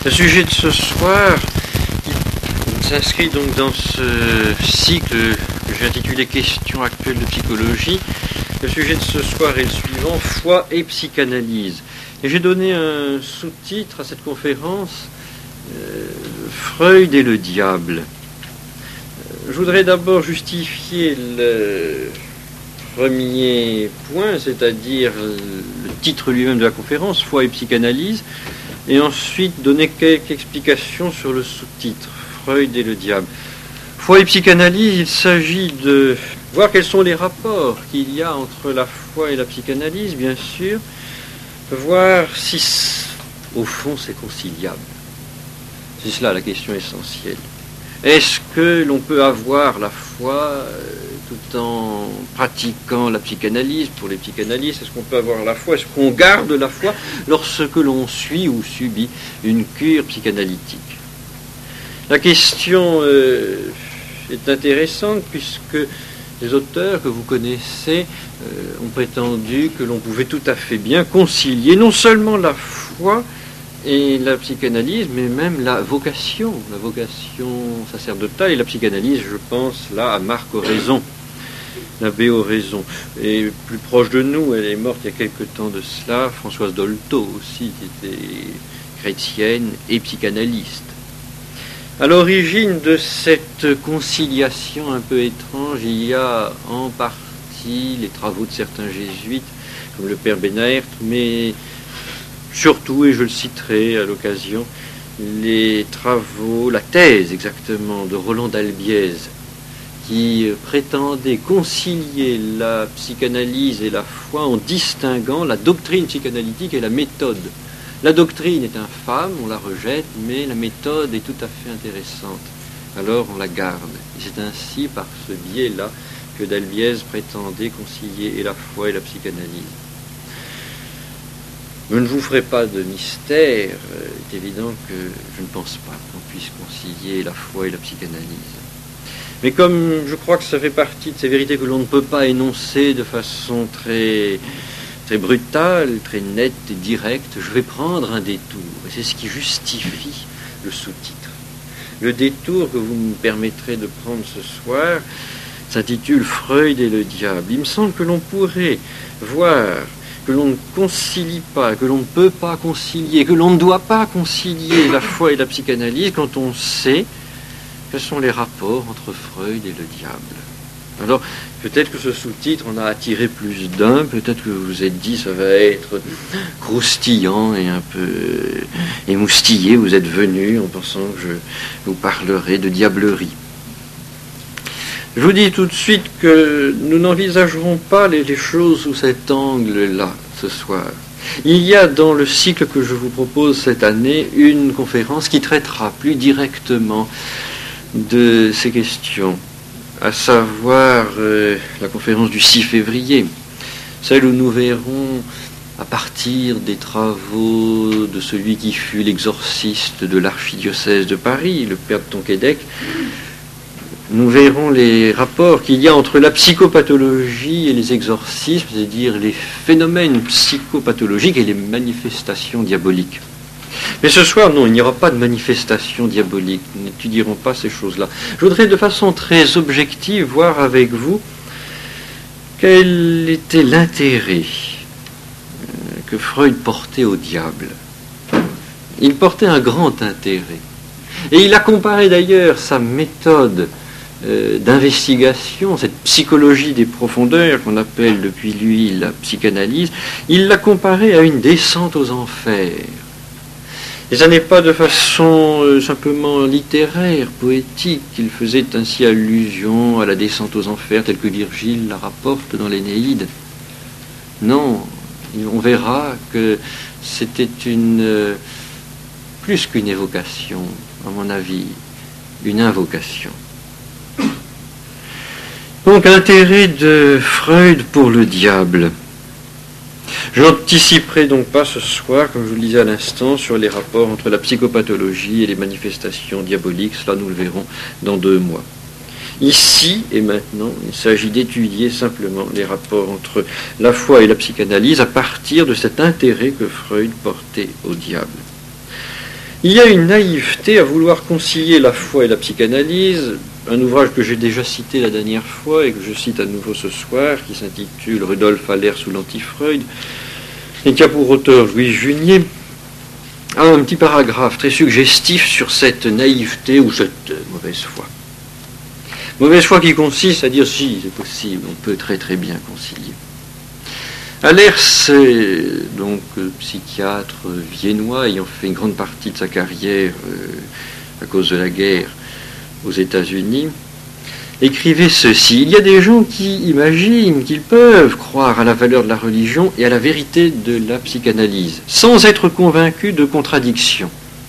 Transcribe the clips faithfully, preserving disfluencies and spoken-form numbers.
Le sujet de ce soir s'inscrit donc dans ce cycle que j'ai intitulé Questions actuelles de psychologie. Le sujet de ce soir est le suivant, foi et psychanalyse. Et j'ai donné un sous-titre à cette conférence, euh, Freud et le diable. Je voudrais d'abord justifier le premier point, c'est-à-dire le titre lui-même de la conférence, foi et psychanalyse, et ensuite donner quelques explications sur le sous-titre, Freud et le diable. Foi et psychanalyse, il s'agit de voir quels sont les rapports qu'il y a entre la foi et la psychanalyse, bien sûr, voir si, au fond, c'est conciliable. C'est cela la question essentielle. Est-ce que l'on peut avoir la foi euh, tout en pratiquant la psychanalyse pour les psychanalystes? Est-ce qu'on peut avoir la foi? Est-ce qu'on garde la foi lorsque l'on suit ou subit une cure psychanalytique? La question euh, est intéressante puisque les auteurs que vous connaissez euh, ont prétendu que l'on pouvait tout à fait bien concilier non seulement la foi et la psychanalyse, mais même la vocation, la vocation sacerdotale et la psychanalyse, je pense là à Marc Oraison, l'abbé Oraison. Et plus proche de nous, elle est morte il y a quelque temps de cela, Françoise Dolto aussi, qui était chrétienne et psychanalyste. À l'origine de cette conciliation un peu étrange, il y a en partie les travaux de certains jésuites, comme le père Benaert, mais surtout, et je le citerai à l'occasion, les travaux, la thèse exactement, de Roland d'Albiez, qui prétendait concilier la psychanalyse et la foi en distinguant la doctrine psychanalytique et la méthode. La doctrine est infâme, on la rejette, mais la méthode est tout à fait intéressante. Alors on la garde. Et c'est ainsi, par ce biais-là, que d'Albiez prétendait concilier et la foi et la psychanalyse. Je ne vous ferai pas de mystère, il est évident que je ne pense pas qu'on puisse concilier la foi et la psychanalyse. Mais comme je crois que ça fait partie de ces vérités que l'on ne peut pas énoncer de façon très, très brutale, très nette et directe, je vais prendre un détour. Et c'est ce qui justifie le sous-titre. Le détour que vous me permettrez de prendre ce soir s'intitule Freud et le diable. Il me semble que l'on pourrait voir que l'on ne concilie pas, que l'on ne peut pas concilier, que l'on ne doit pas concilier la foi et la psychanalyse quand on sait quels sont les rapports entre Freud et le diable. Alors, peut-être que ce sous-titre en a attiré plus d'un, peut-être que vous vous êtes dit ça va être croustillant et un peu émoustillé, vous êtes venu en pensant que je vous parlerai de diablerie. Je vous dis tout de suite que nous n'envisagerons pas les, les choses sous cet angle-là ce soir. Il y a dans le cycle que je vous propose cette année une conférence qui traitera plus directement de ces questions, à savoir euh, la conférence du six février, celle où nous verrons à partir des travaux de celui qui fut l'exorciste de l'archidiocèse de Paris, le père de Tonquédec, nous verrons les rapports qu'il y a entre la psychopathologie et les exorcismes, c'est-à-dire les phénomènes psychopathologiques et les manifestations diaboliques. Mais ce soir, non, il n'y aura pas de manifestations diaboliques, nous n'étudierons pas ces choses-là. Je voudrais de façon très objective voir avec vous quel était l'intérêt que Freud portait au diable. Il portait un grand intérêt. Et il a comparé d'ailleurs sa méthode Euh, d'investigation, cette psychologie des profondeurs qu'on appelle depuis lui la psychanalyse, il l'a comparée à une descente aux enfers. Et ça n'est pas de façon euh, simplement littéraire, poétique, qu'il faisait ainsi allusion à la descente aux enfers telle que Virgile la rapporte dans l'Énéide. Non, on verra que c'était une euh, plus qu'une évocation, à mon avis, une invocation. Donc, intérêt de Freud pour le diable. Je n'anticiperai donc pas ce soir, comme je vous le disais à l'instant, sur les rapports entre la psychopathologie et les manifestations diaboliques. Cela, nous le verrons dans deux mois. Ici et maintenant, il s'agit d'étudier simplement les rapports entre la foi et la psychanalyse à partir de cet intérêt que Freud portait au diable. Il y a une naïveté à vouloir concilier la foi et la psychanalyse, un ouvrage que j'ai déjà cité la dernière fois et que je cite à nouveau ce soir, qui s'intitule Rudolf Allers ou l'anti-Freud, et qui a pour auteur Louis Junier, a un petit paragraphe très suggestif sur cette naïveté ou cette mauvaise foi. Mauvaise foi qui consiste à dire si c'est possible, on peut très très bien concilier. Allers, c'est donc psychiatre viennois ayant fait une grande partie de sa carrière euh, à cause de la guerre aux États-Unis, écrivait ceci: il y a des gens qui imaginent qu'ils peuvent croire à la valeur de la religion et à la vérité de la psychanalyse, sans être convaincus de contradictions.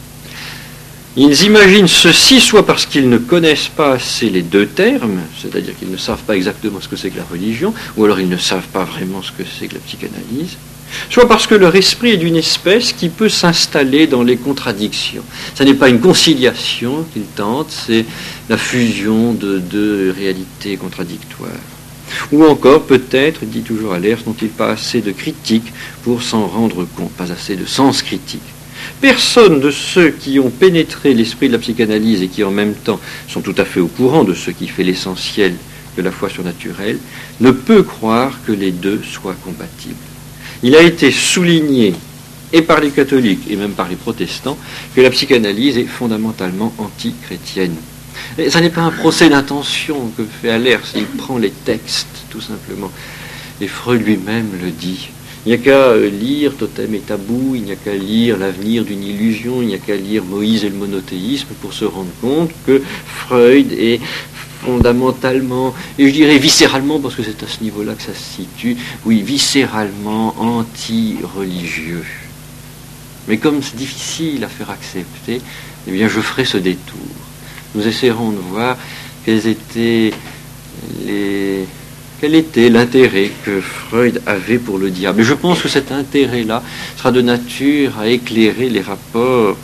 Ils imaginent ceci soit parce qu'ils ne connaissent pas assez les deux termes, c'est-à-dire qu'ils ne savent pas exactement ce que c'est que la religion, ou alors ils ne savent pas vraiment ce que c'est que la psychanalyse, soit parce que leur esprit est d'une espèce qui peut s'installer dans les contradictions. Ce n'est pas une conciliation qu'ils tentent, c'est la fusion de deux réalités contradictoires. Ou encore, peut-être, dit toujours Allers, n'ont-ils pas assez de critique pour s'en rendre compte, pas assez de sens critique. Personne de ceux qui ont pénétré l'esprit de la psychanalyse et qui en même temps sont tout à fait au courant de ce qui fait l'essentiel de la foi surnaturelle ne peut croire que les deux soient compatibles. Il a été souligné, et par les catholiques et même par les protestants, que la psychanalyse est fondamentalement anti-chrétienne. Et ça n'est pas un procès d'intention que fait Allers, il prend les textes, tout simplement. Et Freud lui-même le dit. Il n'y a qu'à lire Totem et Tabou, il n'y a qu'à lire L'avenir d'une illusion, il n'y a qu'à lire Moïse et le monothéisme pour se rendre compte que Freud est fondamentalement, et je dirais viscéralement, parce que c'est à ce niveau-là que ça se situe, oui, viscéralement anti-religieux. Mais comme c'est difficile à faire accepter, eh bien je ferai ce détour. Nous essaierons de voir quels étaient les... Quel était l'intérêt que Freud avait pour le diable? Et je pense que cet intérêt-là sera de nature à éclairer les rapports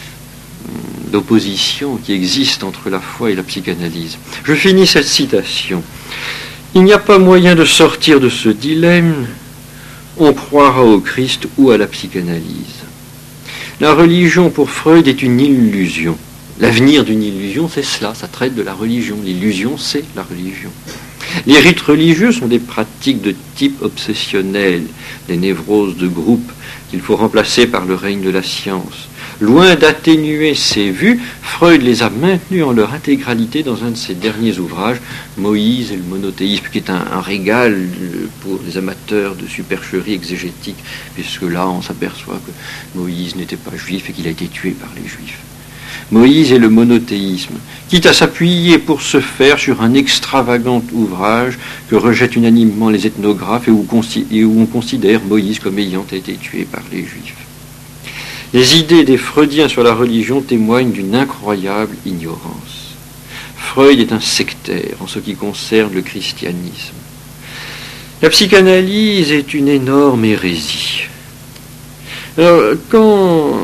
d'opposition qui existent entre la foi et la psychanalyse. Je finis cette citation. Il n'y a pas moyen de sortir de ce dilemme. On croira au Christ ou à la psychanalyse. La religion pour Freud est une illusion. L'avenir d'une illusion, c'est cela, ça traite de la religion. L'illusion, c'est la religion. Les rites religieux sont des pratiques de type obsessionnel, des névroses de groupe qu'il faut remplacer par le règne de la science. Loin d'atténuer ces vues, Freud les a maintenues en leur intégralité dans un de ses derniers ouvrages, Moïse et le monothéisme, qui est un, un régal pour les amateurs de supercherie exégétique, puisque là on s'aperçoit que Moïse n'était pas juif et qu'il a été tué par les juifs. Moïse et le monothéisme, quitte à s'appuyer pour ce faire sur un extravagant ouvrage que rejettent unanimement les ethnographes et où, et où on considère Moïse comme ayant été tué par les Juifs. Les idées des Freudiens sur la religion témoignent d'une incroyable ignorance. Freud est un sectaire en ce qui concerne le christianisme. La psychanalyse est une énorme hérésie. Alors, quand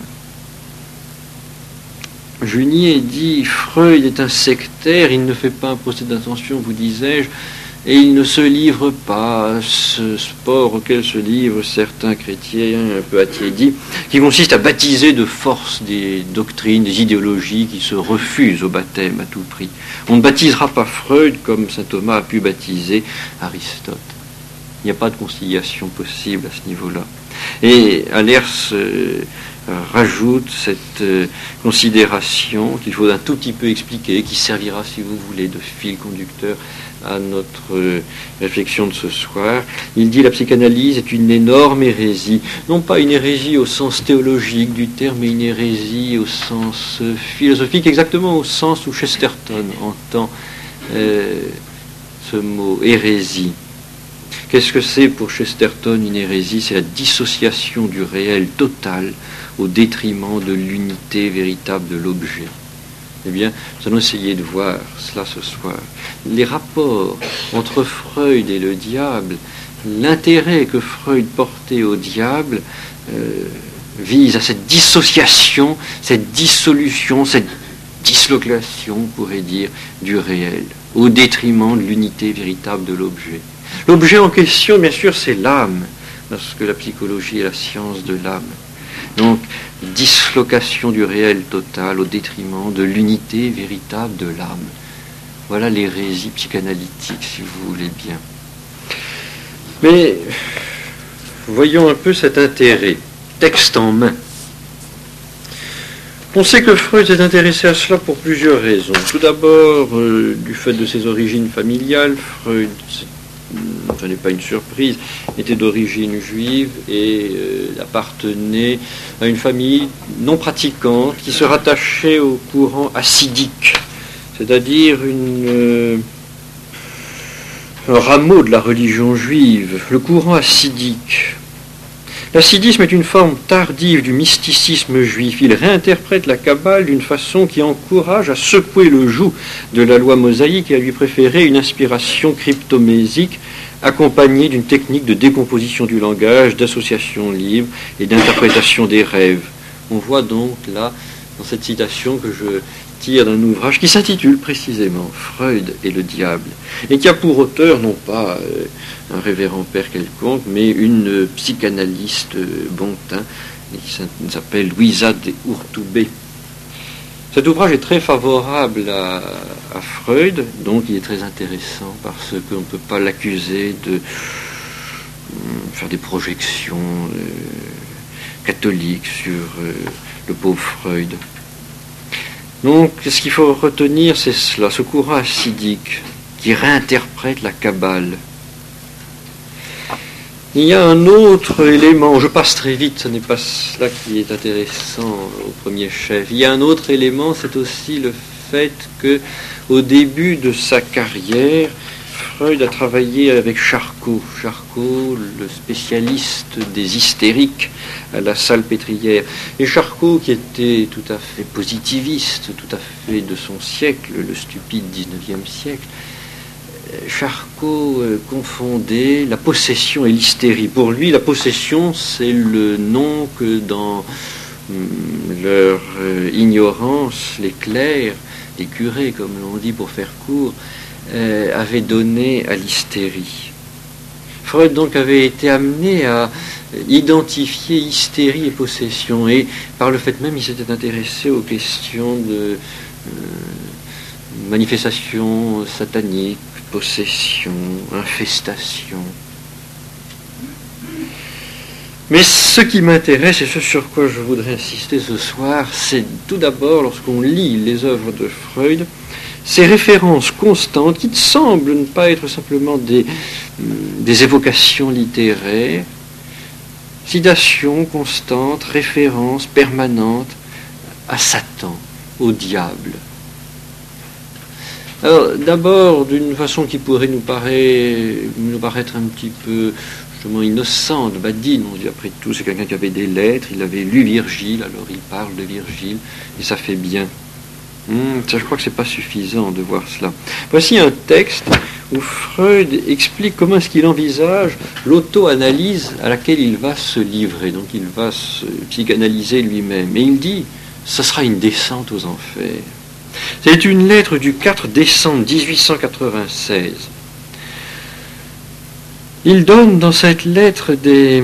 Junier dit Freud est un sectaire, il ne fait pas un procès d'intention, vous disais-je, et il ne se livre pas à ce sport auquel se livrent certains chrétiens un peu attiédis, qui consiste à baptiser de force des doctrines, des idéologies qui se refusent au baptême à tout prix. On ne baptisera pas Freud comme saint Thomas a pu baptiser Aristote. Il n'y a pas de conciliation possible à ce niveau-là. Et Allers euh, rajoute cette euh, considération qu'il faut un tout petit peu expliquer, qui servira, si vous voulez, de fil conducteur à notre euh, réflexion de ce soir. Il dit la psychanalyse est une énorme hérésie, non pas une hérésie au sens théologique du terme, mais une hérésie au sens euh, philosophique, exactement au sens où Chesterton entend euh, ce mot hérésie. Qu'est-ce que c'est pour Chesterton une hérésie? C'est la dissociation du réel total au détriment de l'unité véritable de l'objet. Eh bien, nous allons essayer de voir cela ce soir. Les rapports entre Freud et le diable, l'intérêt que Freud portait au diable euh, vise à cette dissociation, cette dissolution, cette dislocation, on pourrait dire, du réel, au détriment de l'unité véritable de l'objet. L'objet en question, bien sûr, c'est l'âme, parce que la psychologie est la science de l'âme. Donc, dislocation du réel total au détriment de l'unité véritable de l'âme. Voilà l'hérésie psychanalytique, si vous voulez bien. Mais voyons un peu cet intérêt, texte en main. On sait que Freud s'est intéressé à cela pour plusieurs raisons. Tout d'abord, euh, du fait de ses origines familiales, Freud, ce n'est pas une surprise, était d'origine juive et euh, appartenait à une famille non pratiquante qui se rattachait au courant hassidique, c'est-à-dire une, euh, un rameau de la religion juive, le courant hassidique. L'hassidisme est une forme tardive du mysticisme juif. Il réinterprète la Kabbale d'une façon qui encourage à secouer le joug de la loi mosaïque et à lui préférer une inspiration cryptomésique accompagnée d'une technique de décomposition du langage, d'association libre et d'interprétation des rêves. On voit donc là, dans cette citation que je tire d'un ouvrage qui s'intitule précisément Freud et le diable, et qui a pour auteur non pas euh, un révérend père quelconque, mais une euh, psychanalyste euh, bontin, qui s'appelle Louisa de Urtubey. Cet ouvrage est très favorable à, à Freud, donc il est très intéressant parce qu'on ne peut pas l'accuser de euh, faire des projections euh, catholiques sur euh, le pauvre Freud. Donc, ce qu'il faut retenir, c'est cela, ce courant hassidique qui réinterprète la Kabbale. Il y a un autre élément, je passe très vite, ce n'est pas cela qui est intéressant au premier chef. Il y a un autre élément, c'est aussi le fait que, au début de sa carrière, Freud a travaillé avec Charcot. Charcot, le spécialiste des hystériques à la Salpêtrière. Et Charcot, qui était tout à fait positiviste, tout à fait de son siècle, le stupide dix-neuvième siècle, Charcot euh, confondait la possession et l'hystérie. Pour lui, la possession, c'est le nom que dans hum, leur euh, ignorance, les clercs, les curés, comme l'on dit pour faire court, euh, avaient donné à l'hystérie. Freud donc avait été amené à identifier hystérie et possession, et par le fait même, il s'était intéressé aux questions de euh, manifestation satanique, possession, infestation. Mais ce qui m'intéresse et ce sur quoi je voudrais insister ce soir, c'est tout d'abord, lorsqu'on lit les œuvres de Freud, ces références constantes qui semblent ne pas être simplement des, des évocations littéraires, citations constantes, références permanentes à Satan, au diable. Alors, d'abord, d'une façon qui pourrait nous paraître, nous paraître un petit peu justement innocente, badine, on dit après tout, c'est quelqu'un qui avait des lettres, il avait lu Virgile, alors il parle de Virgile, et ça fait bien. Hum, ça, je crois que c'est pas suffisant de voir cela. Voici un texte où Freud explique comment est-ce qu'il envisage l'auto-analyse à laquelle il va se livrer. Donc il va se psychanalyser lui-même. Et il dit, ça sera une descente aux enfers. C'est une lettre du quatre décembre dix-huit cent quatre-vingt-seize. Il donne dans cette lettre des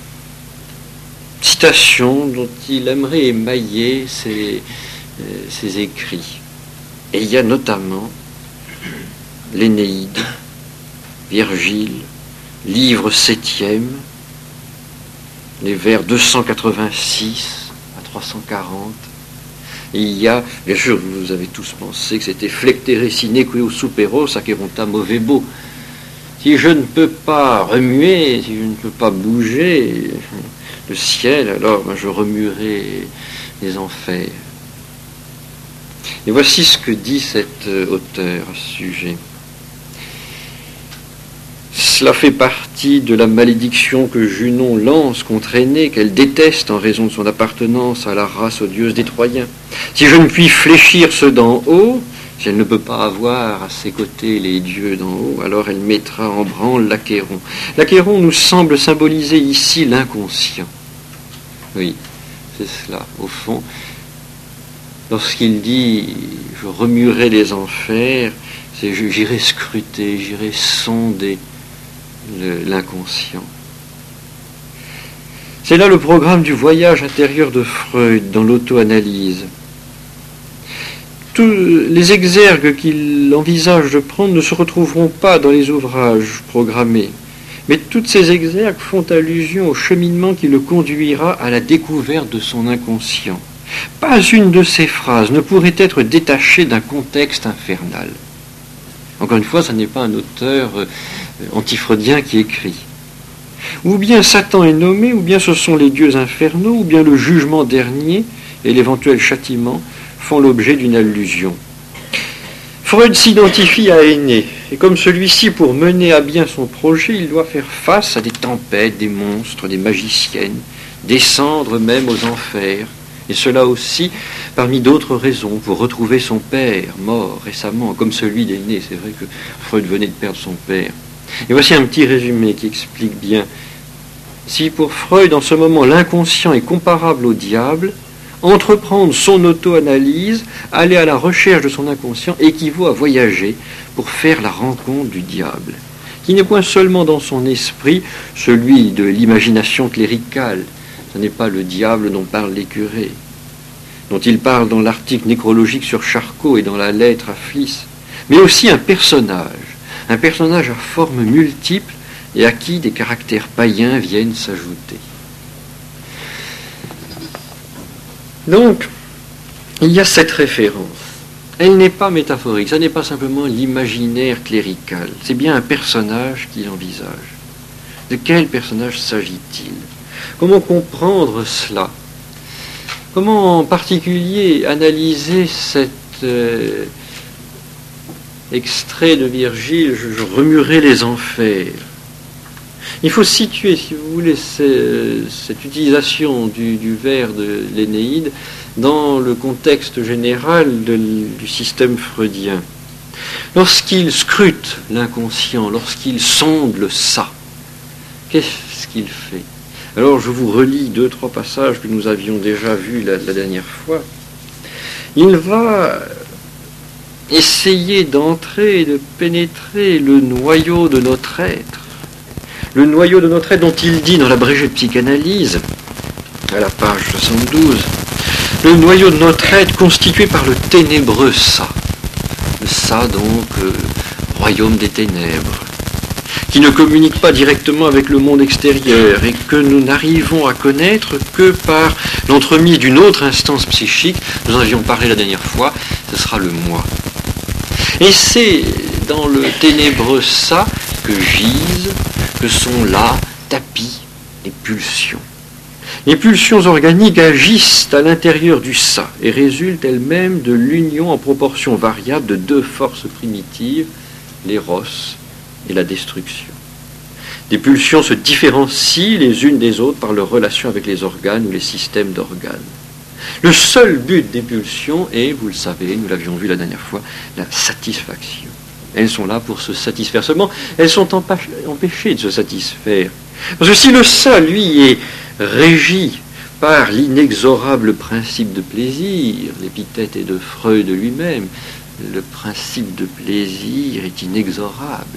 citations dont il aimerait émailler ses, ses écrits. Et il y a notamment l'Énéide, Virgile, livre septième, les vers deux cent quatre-vingt-six à trois cent quarante. Et il y a, bien sûr, vous avez tous pensé que c'était flectere sine quo superos acqueruntam movebo. Si je ne peux pas remuer, si je ne peux pas bouger le ciel, alors ben, je remuerai les enfers. Et voici ce que dit cet auteur à ce sujet. Cela fait partie de la malédiction que Junon lance contre Énée, qu'elle déteste en raison de son appartenance à la race odieuse des Troyens. Si je ne puis fléchir ceux d'en haut, si elle ne peut pas avoir à ses côtés les dieux d'en haut, alors elle mettra en branle l'Achéron. L'Achéron nous semble symboliser ici l'inconscient. Oui, c'est cela, au fond. Lorsqu'il dit « je remuerai les enfers », c'est « j'irai scruter, j'irai sonder » l'inconscient. C'est là le programme du voyage intérieur de Freud dans l'auto-analyse. Tous les exergues qu'il envisage de prendre ne se retrouveront pas dans les ouvrages programmés, mais toutes ces exergues font allusion au cheminement qui le conduira à la découverte de son inconscient. Pas une de ces phrases ne pourrait être détachée d'un contexte infernal. Encore une fois, ce n'est pas un auteur antifreudien qui écrit. Ou bien Satan est nommé, ou bien ce sont les dieux infernaux, ou bien le jugement dernier et l'éventuel châtiment font l'objet d'une allusion. Freud s'identifie à Énée, et comme celui-ci, pour mener à bien son projet, il doit faire face à des tempêtes, des monstres, des magiciennes, descendre même aux enfers, et cela aussi parmi d'autres raisons, pour retrouver son père, mort récemment, comme celui d'Énée. C'est vrai que Freud venait de perdre son père. Et voici un petit résumé qui explique bien. Si pour Freud, en ce moment, l'inconscient est comparable au diable, entreprendre son auto-analyse, aller à la recherche de son inconscient, équivaut à voyager pour faire la rencontre du diable, qui n'est point seulement dans son esprit, celui de l'imagination cléricale. Ce n'est pas le diable dont parlent les curés, dont il parle dans l'article nécrologique sur Charcot et dans la lettre à Fliss, mais aussi un personnage, un personnage à formes multiples et à qui des caractères païens viennent s'ajouter. Donc, il y a cette référence. Elle n'est pas métaphorique, ce n'est pas simplement l'imaginaire clérical, c'est bien un personnage qu'il envisage. De quel personnage s'agit-il ? Comment comprendre cela ? Comment en particulier analyser cet euh, extrait de Virgile, je, je remuerai les enfers. Il faut situer, si vous voulez, cette utilisation du, du vers de l'Énéide dans le contexte général de, du système freudien. Lorsqu'il scrute l'inconscient, lorsqu'il sonde le ça, qu'est-ce qu'il fait ? Alors je vous relis deux, trois passages que nous avions déjà vus la, la dernière fois. Il va essayer d'entrer et de pénétrer le noyau de notre être. Le noyau de notre être dont il dit dans l'abrégé de psychanalyse, à la page soixante-douze, le noyau de notre être constitué par le ténébreux ça. Le ça donc, euh, royaume des ténèbres, qui ne communique pas directement avec le monde extérieur et que nous n'arrivons à connaître que par l'entremise d'une autre instance psychique. Nous en avions parlé la dernière fois, ce sera le moi. Et c'est dans le ténébreux ça que gisent, que sont là, tapis, les pulsions. Les pulsions organiques agissent à l'intérieur du ça et résultent elles-mêmes de l'union en proportion variable de deux forces primitives, l'éros et la destruction. Des pulsions se différencient les unes des autres par leur relation avec les organes ou les systèmes d'organes. Le seul but des pulsions est, vous le savez, nous l'avions vu la dernière fois, la satisfaction. Elles sont là pour se satisfaire. Seulement, elles sont empêchées de se satisfaire. Parce que si le ça, lui, est régi par l'inexorable principe de plaisir, l'épithète est de Freud lui-même, le principe de plaisir est inexorable.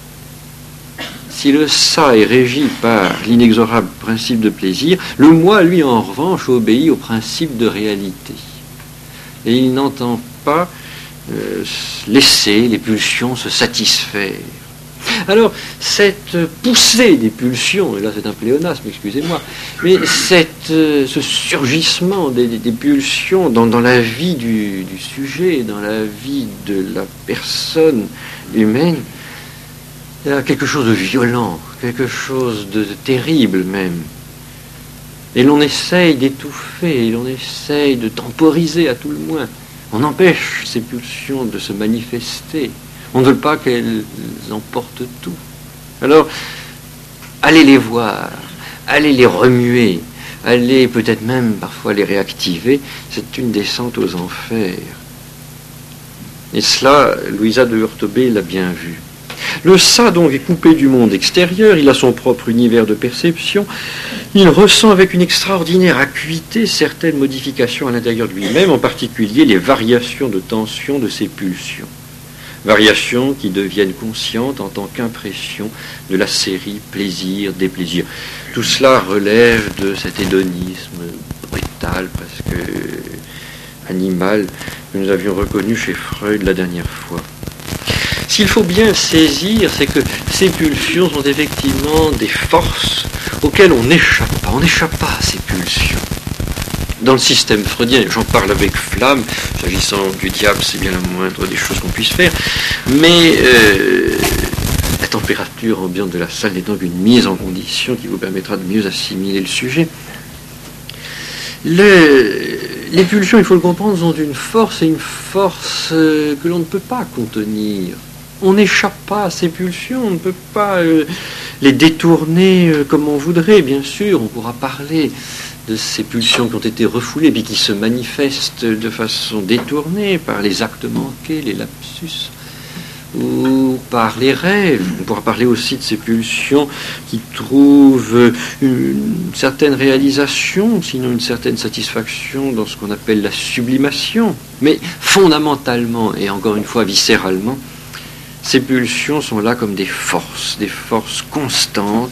Si le ça est régi par l'inexorable principe de plaisir, le moi, lui, en revanche, obéit au principe de réalité. Et il n'entend pas euh, laisser les pulsions se satisfaire. Alors, cette poussée des pulsions, et là c'est un pléonasme, excusez-moi, mais cette, euh, ce surgissement des, des, des pulsions dans, dans la vie du, du sujet, dans la vie de la personne humaine, il y a quelque chose de violent, quelque chose de, de terrible même. Et l'on essaye d'étouffer, l'on essaye de temporiser à tout le moins. On empêche ces pulsions de se manifester. On ne veut pas qu'elles emportent tout. Alors, allez les voir, allez les remuer, allez peut-être même parfois les réactiver, c'est une descente aux enfers. Et cela, Louisa de Hurtebay l'a bien vu. Le ça donc est coupé du monde extérieur, il a son propre univers de perception, il ressent avec une extraordinaire acuité certaines modifications à l'intérieur de lui-même, en particulier les variations de tension de ses pulsions. variations qui deviennent conscientes en tant qu'impression de la série plaisir, déplaisir. Tout cela relève de cet hédonisme brutal, presque animal, que nous avions reconnu chez Freud la dernière fois. S'il faut bien saisir, c'est que ces pulsions sont effectivement des forces auxquelles on n'échappe pas. On n'échappe pas à ces pulsions. Dans le système freudien, j'en parle avec flamme, s'agissant du diable, c'est bien la moindre des choses qu'on puisse faire, mais euh, la température ambiante de la salle est donc une mise en condition qui vous permettra de mieux assimiler le sujet. Le, les pulsions, il faut le comprendre, sont une force, et une force euh, que l'on ne peut pas contenir. On n'échappe pas à ces pulsions, on ne peut pas euh, les détourner euh, comme on voudrait, bien sûr. On pourra parler de ces pulsions qui ont été refoulées, puis qui se manifestent de façon détournée par les actes manqués, les lapsus, ou par les rêves. On pourra parler aussi de ces pulsions qui trouvent une certaine réalisation, sinon une certaine satisfaction dans ce qu'on appelle la sublimation. Mais fondamentalement, et encore une fois viscéralement, ces pulsions sont là comme des forces, des forces constantes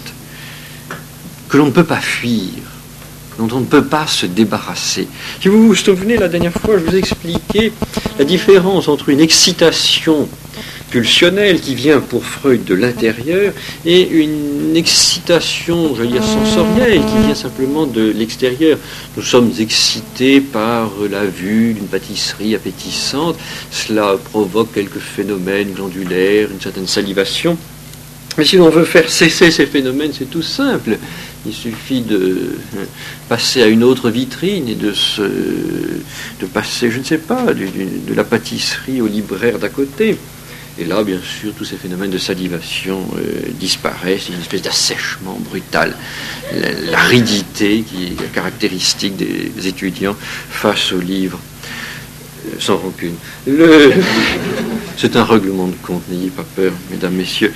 que l'on ne peut pas fuir, dont on ne peut pas se débarrasser. Si vous vous souvenez, la dernière fois, je vous ai expliqué la différence entre une excitation pulsionnelle qui vient pour Freud de l'intérieur et une excitation, je veux dire, sensorielle qui vient simplement de l'extérieur. Nous sommes excités par la vue d'une pâtisserie appétissante. Cela provoque quelques phénomènes glandulaires, une certaine salivation. Mais si l'on veut faire cesser ces phénomènes, c'est tout simple. Il suffit de passer à une autre vitrine et de, se, de passer, je ne sais pas, du, du, de la pâtisserie au libraire d'à côté. Et là, bien sûr, tous ces phénomènes de salivation euh, disparaissent. Il y a une espèce d'assèchement brutal. La, l'aridité qui est caractéristique des étudiants face au livre, euh, sans rancune. Le... C'est un règlement de compte, n'ayez pas peur, mesdames, messieurs.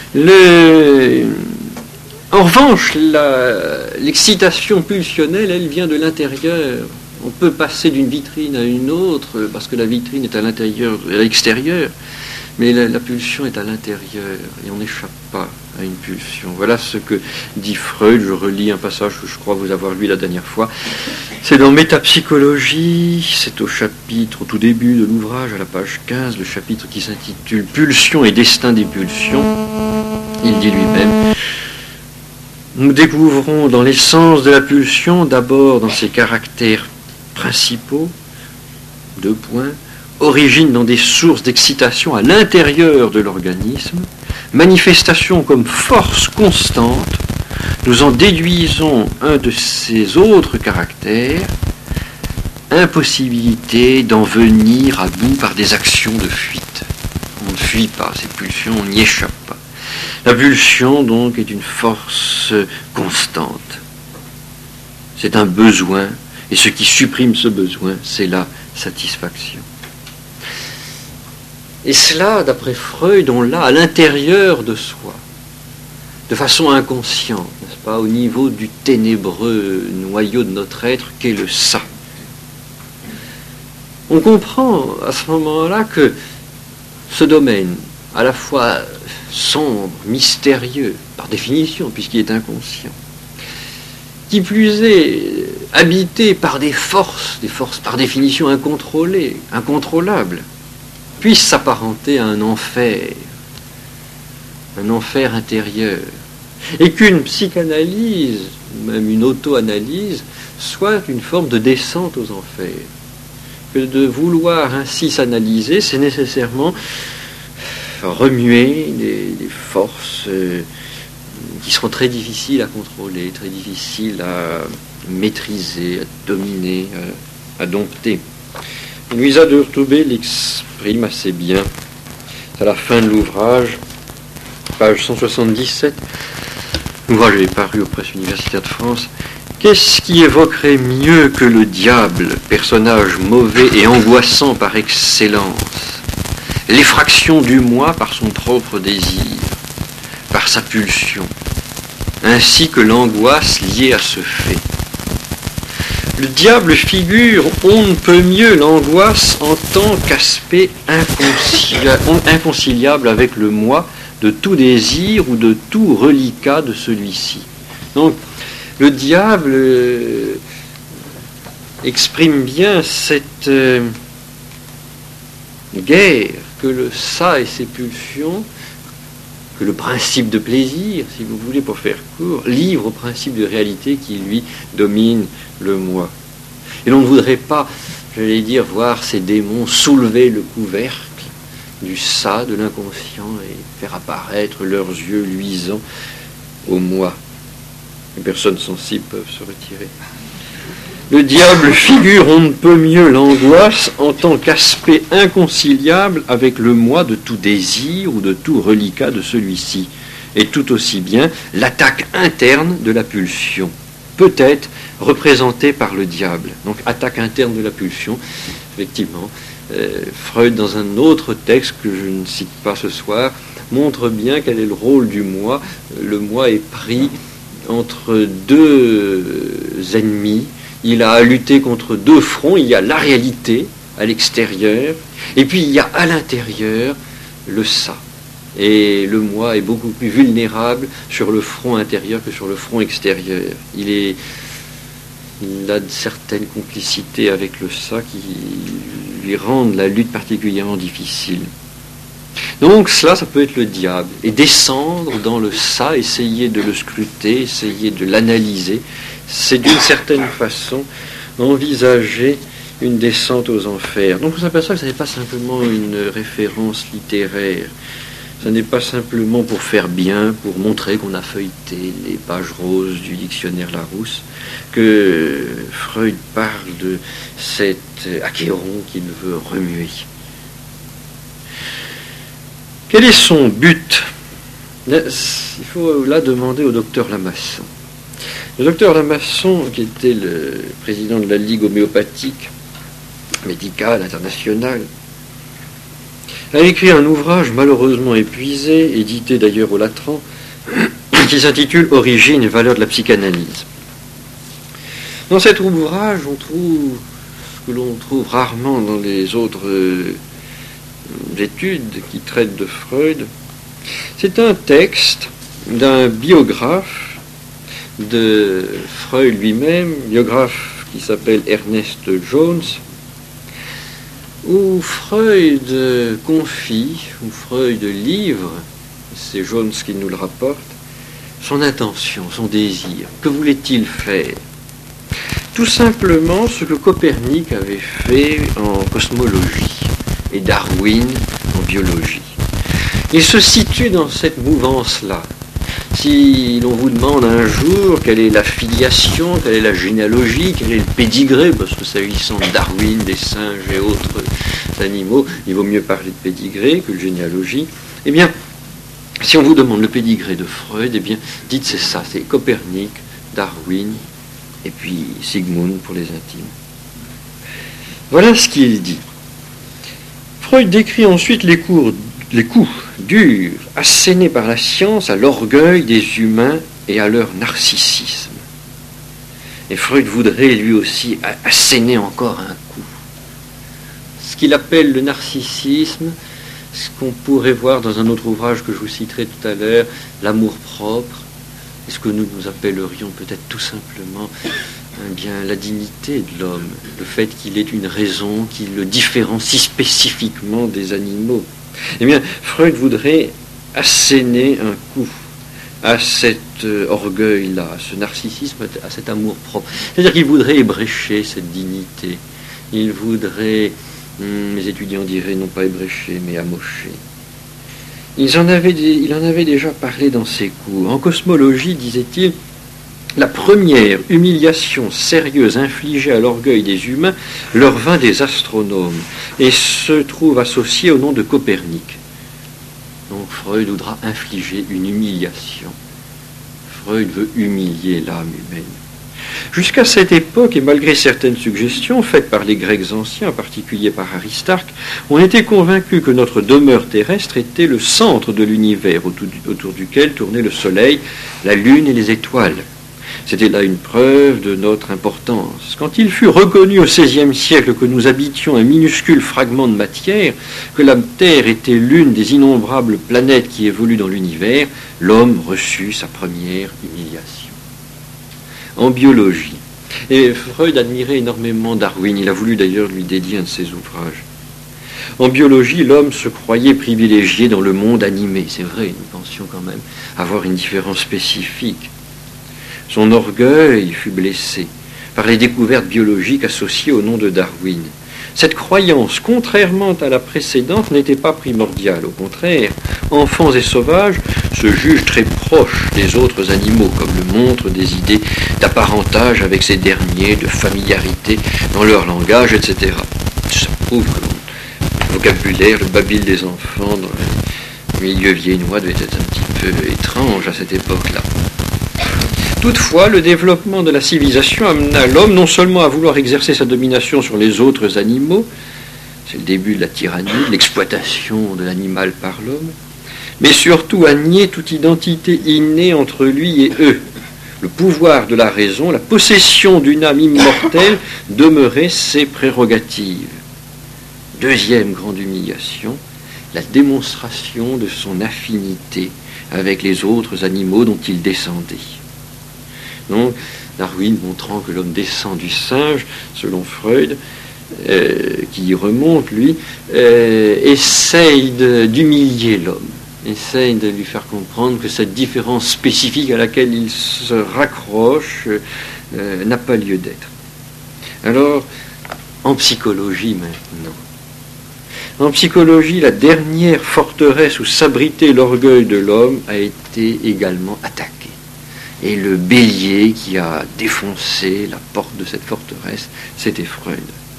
Le... En revanche, la, l'excitation pulsionnelle, elle vient de l'intérieur. On peut passer d'une vitrine à une autre parce que la vitrine est à l'intérieur, à l'extérieur, mais la, la pulsion est à l'intérieur et on n'échappe pas à une pulsion. Voilà ce que dit Freud. Je relis un passage que je crois vous avoir lu la dernière fois. C'est dans Métapsychologie, c'est au chapitre, au tout début de l'ouvrage, à la page quinze, le chapitre qui s'intitule « Pulsion et destin des pulsions ». Il dit lui-même: nous découvrons dans l'essence de la pulsion, d'abord dans ses caractères principaux, deux points, origine dans des sources d'excitation à l'intérieur de l'organisme, manifestation comme force constante, nous en déduisons un de ses autres caractères, impossibilité d'en venir à bout par des actions de fuite. On ne fuit pas ces pulsions, on n'y échappe pas. La pulsion, donc, est une force constante. C'est un besoin, et ce qui supprime ce besoin, c'est la satisfaction. Et cela, d'après Freud, on l'a à l'intérieur de soi, de façon inconsciente, n'est-ce pas, au niveau du ténébreux noyau de notre être qu'est le ça. On comprend à ce moment-là que ce domaine, à la fois sombre, mystérieux, par définition, puisqu'il est inconscient, qui plus est habité par des forces, des forces par définition incontrôlées, incontrôlables, puisse s'apparenter à un enfer, un enfer intérieur, et qu'une psychanalyse, même une auto-analyse, soit une forme de descente aux enfers. Que de vouloir ainsi s'analyser, c'est nécessairement remuer des, des forces euh, qui seront très difficiles à contrôler, très difficiles à maîtriser, à dominer, à, à dompter. Louisa de Urtubey l'exprime assez bien. C'est à la fin de l'ouvrage, page cent soixante-dix-sept. L'ouvrage est paru aux presses universitaires de France. Qu'est-ce qui évoquerait mieux que le diable, personnage mauvais et angoissant par excellence, l'effraction du moi par son propre désir, par sa pulsion, ainsi que l'angoisse liée à ce fait. Le diable figure on ne peut mieux l'angoisse en tant qu'aspect inconcilia- inconciliable avec le moi de tout désir ou de tout reliquat de celui-ci. Donc, le diable euh, exprime bien cette euh, guerre que le ça et ses pulsions, que le principe de plaisir, si vous voulez, pour faire court, livre au principe de réalité qui, lui, domine le moi. Et l'on ne voudrait pas, j'allais dire, voir ces démons soulever le couvercle du ça, de l'inconscient, et faire apparaître leurs yeux luisants au moi. Les personnes sensibles peuvent se retirer. Le diable figure on ne peut mieux l'angoisse en tant qu'aspect inconciliable avec le moi de tout désir ou de tout reliquat de celui-ci, et tout aussi bien l'attaque interne de la pulsion, peut-être représentée par le diable. Donc attaque interne de la pulsion, effectivement. Euh, Freud, dans un autre texte que je ne cite pas ce soir, montre bien quel est le rôle du moi. Le moi est pris entre deux ennemis. Il a à lutter contre deux fronts. Il y a la réalité à l'extérieur, et puis il y a à l'intérieur le ça. Et le moi est beaucoup plus vulnérable sur le front intérieur que sur le front extérieur. Il est, il a de certaines complicités avec le ça qui lui rendent la lutte particulièrement difficile. Donc cela, ça peut être le diable. Et descendre dans le ça, essayer de le scruter, essayer de l'analyser, c'est d'une certaine façon envisager une descente aux enfers. Donc on s'aperçoit que ce n'est pas simplement une référence littéraire. Ce n'est pas simplement pour faire bien, pour montrer qu'on a feuilleté les pages roses du dictionnaire Larousse, que Freud parle de cet achéron qu'il veut remuer. Quel est son but? Il faut là demander au docteur Lamasson. Le docteur Lamasson, qui était le président de la Ligue homéopathique médicale internationale, a écrit un ouvrage malheureusement épuisé, édité d'ailleurs au Latran, qui s'intitule « Origine et valeur de la psychanalyse ». Dans cet ouvrage, on trouve ce que l'on trouve rarement dans les autres euh, études qui traitent de Freud. C'est un texte d'un biographe de Freud lui-même, biographe qui s'appelle Ernest Jones, où Freud confie, où Freud livre, c'est Jones qui nous le rapporte, son intention, son désir. Que voulait-il faire? Tout simplement ce que Copernic avait fait en cosmologie et Darwin en biologie. Il se situe dans cette mouvance-là. Si l'on vous demande un jour quelle est la filiation, quelle est la généalogie, quel est le pédigré, parce que s'agissant de Darwin, des singes et autres animaux, il vaut mieux parler de pédigré que de généalogie, eh bien, si on vous demande le pédigré de Freud, eh bien, dites c'est ça, c'est Copernic, Darwin, et puis Sigmund pour les intimes. Voilà ce qu'il dit. Freud décrit ensuite les, cours, les coups durs assénés par la science à l'orgueil des humains et à leur narcissisme. Et Freud voudrait lui aussi asséner encore un coup. Ce qu'il appelle le narcissisme, ce qu'on pourrait voir dans un autre ouvrage que je vous citerai tout à l'heure, l'amour-propre, et ce que nous nous appellerions peut-être tout simplement eh bien, la dignité de l'homme, le fait qu'il ait une raison qui le différencie spécifiquement des animaux. Eh bien, Freud voudrait asséner un coup à cet euh, orgueil-là, à ce narcissisme, à cet amour-propre. C'est-à-dire qu'il voudrait ébrécher cette dignité. Il voudrait, hum, mes étudiants diraient, non pas ébrécher, mais amocher. Ils en avaient, il en avait déjà parlé dans ses cours. En cosmologie, disait-il, la première humiliation sérieuse infligée à l'orgueil des humains leur vint des astronomes et se trouve associée au nom de Copernic. Donc Freud voudra infliger une humiliation. Freud veut humilier l'âme humaine. Jusqu'à cette époque, et malgré certaines suggestions faites par les Grecs anciens, en particulier par Aristarque, on était convaincu que notre demeure terrestre était le centre de l'univers autour, du, autour duquel tournaient le soleil, la lune et les étoiles. C'était là une preuve de notre importance. Quand il fut reconnu au seizième siècle que nous habitions un minuscule fragment de matière, que la Terre était l'une des innombrables planètes qui évoluent dans l'univers, l'homme reçut sa première humiliation. En biologie, et Freud admirait énormément Darwin, il a voulu d'ailleurs lui dédier un de ses ouvrages. En biologie, l'homme se croyait privilégié dans le monde animé. C'est vrai, nous pensions quand même avoir une différence spécifique. Son orgueil fut blessé par les découvertes biologiques associées au nom de Darwin. Cette croyance, contrairement à la précédente, n'était pas primordiale. Au contraire, enfants et sauvages se jugent très proches des autres animaux, comme le montrent des idées d'apparentage avec ces derniers, de familiarité dans leur langage, et cetera. Ça prouve que le vocabulaire, le babil des enfants dans le milieu viennois devait être un petit peu étrange à cette époque-là. Toutefois, le développement de la civilisation amena l'homme non seulement à vouloir exercer sa domination sur les autres animaux, c'est le début de la tyrannie, de l'exploitation de l'animal par l'homme, mais surtout à nier toute identité innée entre lui et eux. Le pouvoir de la raison, la possession d'une âme immortelle demeuraient ses prérogatives. Deuxième grande humiliation, la démonstration de son affinité avec les autres animaux dont il descendait. Donc, Darwin, montrant que l'homme descend du singe, selon Freud, euh, qui y remonte, lui, euh, essaye de, d'humilier l'homme, essaye de lui faire comprendre que cette différence spécifique à laquelle il se raccroche euh, n'a pas lieu d'être. Alors, en psychologie maintenant, en psychologie, la dernière forteresse où s'abritait l'orgueil de l'homme a été également attaquée. Et le bélier qui a défoncé la porte de cette forteresse, c'était Freud.